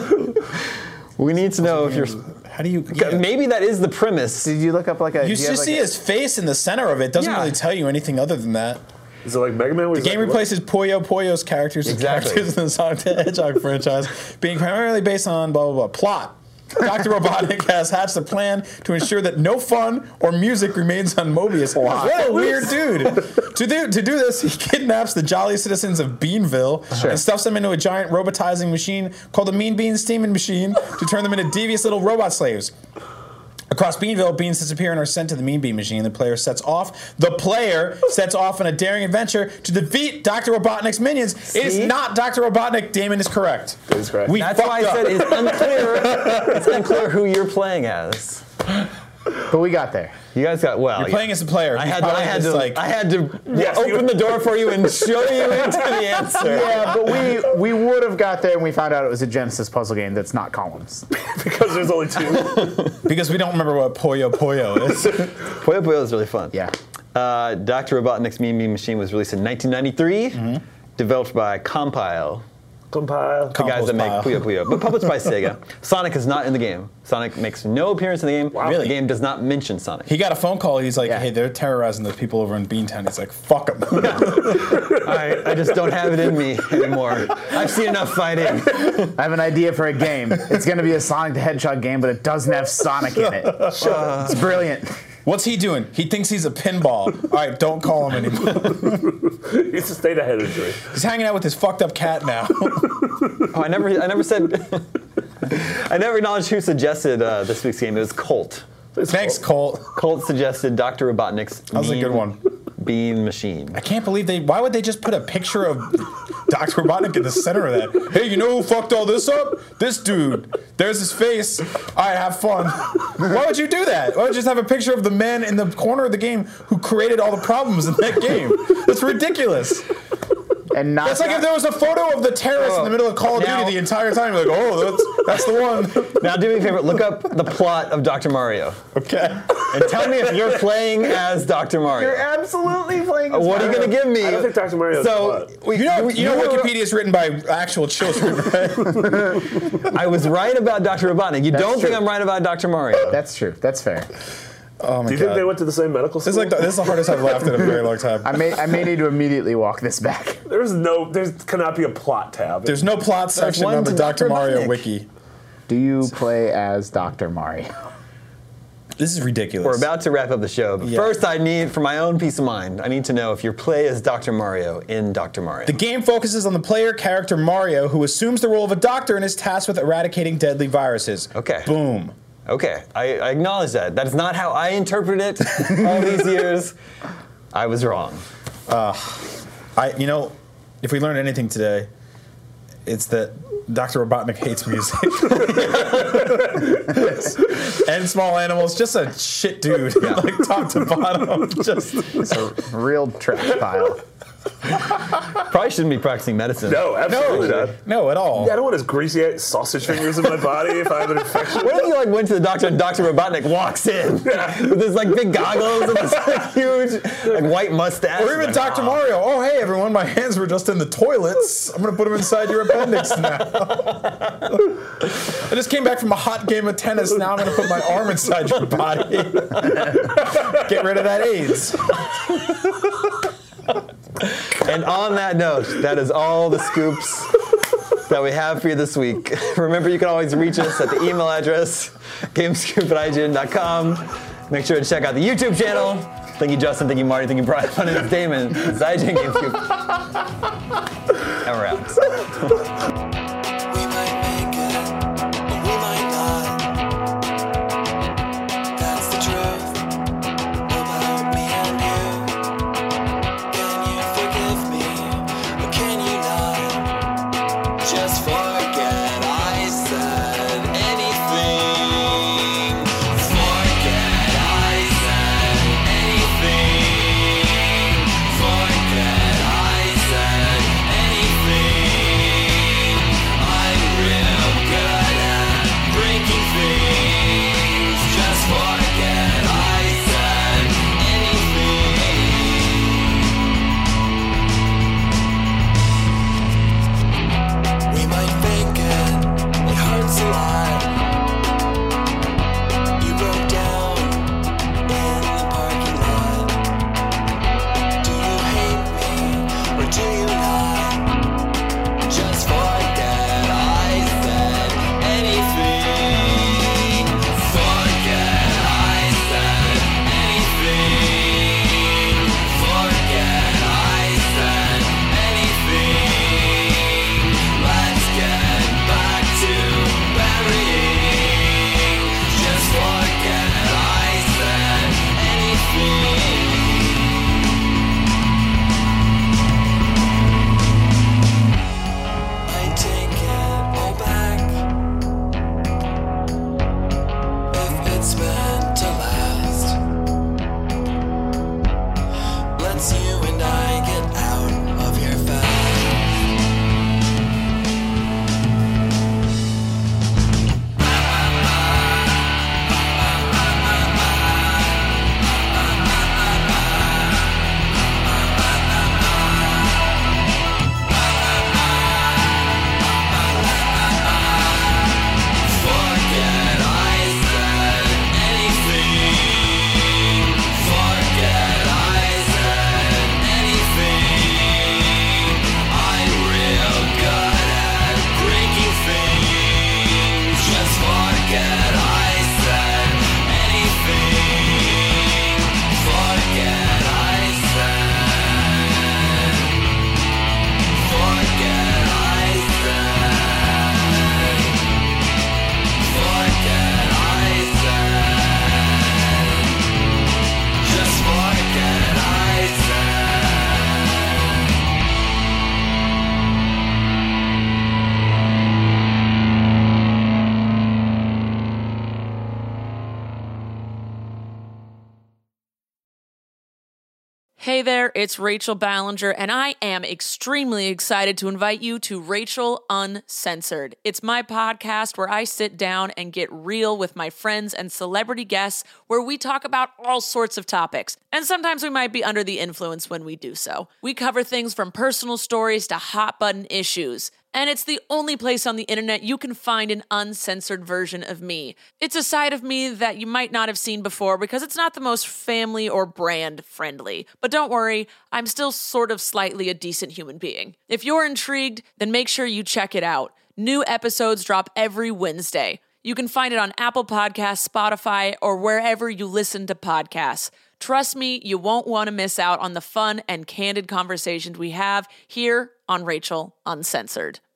We need to know if you're. How do you? Yeah. Maybe that is the premise. Did you look up like a? You do have just like see a- his face in the center of it. Doesn't Yeah. really tell you anything other than that. Is it like Mega Man? The game replaces Puyo Puyo's characters with Exactly. characters in the Sonic the Hedgehog franchise, being primarily based on blah blah blah. Plot. Doctor Robotnik has hatched a plan to ensure that no fun or music remains on Mobius. What a weird dude. to, do, to do this, he kidnaps the jolly citizens of Beanville and stuffs them into a giant robotizing machine called the Mean Bean Steaming Machine to turn them into devious little robot slaves. Across Beanville, beans disappear and are sent to the Mean Bean Machine. The player sets off. The player sets off on a daring adventure to defeat Doctor Robotnik's minions. It is See? not Doctor Robotnik. Damon is correct. That is correct. We That's fucked why I up. said it's unclear. It's unclear who you're playing as. But we got there. You guys got well. You're playing as a player. I He's had to. I probably had just to. like. I had to Yes, open you- the door for you and show you into the answer. Yeah, but we we would have got there and we found out it was a Genesis puzzle game that's not columns. because there's only two. because we don't remember what Puyo Puyo is. Puyo Puyo is really fun. Yeah. Uh, Doctor Robotnik's Mean Bean Machine was released in nineteen ninety-three, Mm-hmm. developed by Compile, Compile. the guys that make Compile. Puyo Puyo, but published by Sega. Sonic is not in the game. Sonic makes no appearance in the game. Really? The game does not mention Sonic. He got a phone call. He's like, Yeah. "Hey, they're terrorizing the people over in Beantown." He's like, "Fuck them." I, I just don't have it in me anymore. I've seen enough fighting. I have an idea for a game. It's going to be a Sonic the Hedgehog game, but it doesn't have Sonic in it. It's brilliant. What's he doing? He thinks he's a pinball. All right, don't call him anymore. He's a state of head injury. He's hanging out with his fucked up cat now. Oh, I never, I never said, I never acknowledged who suggested uh, this week's game. It was Colt. Thanks, Colt. Colt suggested Doctor Robotnik's That was a Mean good one. Bean Machine. I can't believe they. Why would they just put a picture of Doctor Robotnik in the center of that? Hey, you know who fucked all this up? This dude. There's his face. All right, have fun. Why would you do that? Why would you just have a picture of the man in the corner of the game who created all the problems in that game? That's ridiculous. and not. That's like if there was a photo of the terrorist in the middle of Call of Now- Duty the entire time. You're like, oh, that's, that's the one. Now, do me a favor. Look up the plot of Doctor Mario Okay. and tell me if you're playing as Doctor Mario. You're absolutely playing. What are you going to give me? I don't think Doctor Mario's So, plot. we, You know, you know, were- Wikipedia is written by actual children, right? I was right about Doctor Robotnik. You don't think true. I'm right about Doctor Mario. That's true. That's fair. Oh my Do you god. think they went to the same medical school? This is like the, this is the hardest I've laughed in a very long time. I may I may need to immediately walk this back. There's no, there cannot be a plot tab. There's no plot section one on the to Doctor Doctor Mario Robotnik. wiki. Do you play as Doctor Mario? This is ridiculous. We're about to wrap up the show, but Yeah. first I need, for my own peace of mind, I need to know if your play is Doctor Mario in Doctor Mario. The game focuses on the player character Mario, who assumes the role of a doctor and is tasked with eradicating deadly viruses. Okay. Boom. Okay, I, I acknowledge that. That is not how I interpreted it all these years. I was wrong. I, you know, if we learned anything today, it's that Doctor Robotnik hates music and small animals. Just a shit dude, like top to bottom. Just It's a real trash pile. Probably shouldn't be practicing medicine. No, absolutely no, not. no, at all. I don't want his greasy sausage fingers in my body if I have an infection. What if you like went to the doctor and Doctor Robotnik walks in with his like big goggles and this like, huge like white mustache? Or even Like, Doctor Mario. Oh, hey, everyone, my hands were just in the toilets. I'm going to put them inside your appendix now. I just came back from a hot game of tennis. Now I'm going to put my arm inside your body. Get rid of that AIDS. And on that note, that is all the scoops that we have for you this week. Remember, you can always reach us at the email address, gamescoop at I G N dot com. Make sure to check out the YouTube channel. Thank you, Justin. Thank you, Marty. Thank you, Brian. My name is Damon. This is I G N Gamescoop. And we're out. We might make it, but we might not. That's the truth about me and you. Can you forgive me, or can you not? Just forget I said anything. Forget I said anything. Forget I said anything. Hey there, it's Rachel Ballinger, and I am extremely excited to invite you to Rachel Uncensored. It's my podcast where I sit down and get real with my friends and celebrity guests, where we talk about all sorts of topics. And sometimes we might be under the influence when we do so. We cover things from personal stories to hot button issues. And it's the only place on the internet you can find an uncensored version of me. It's a side of me that you might not have seen before because it's not the most family or brand friendly. But don't worry, I'm still sort of slightly a decent human being. If you're intrigued, then make sure you check it out. New episodes drop every Wednesday. You can find it on Apple Podcasts, Spotify, or wherever you listen to podcasts. Trust me, you won't want to miss out on the fun and candid conversations we have here on Rachel Uncensored.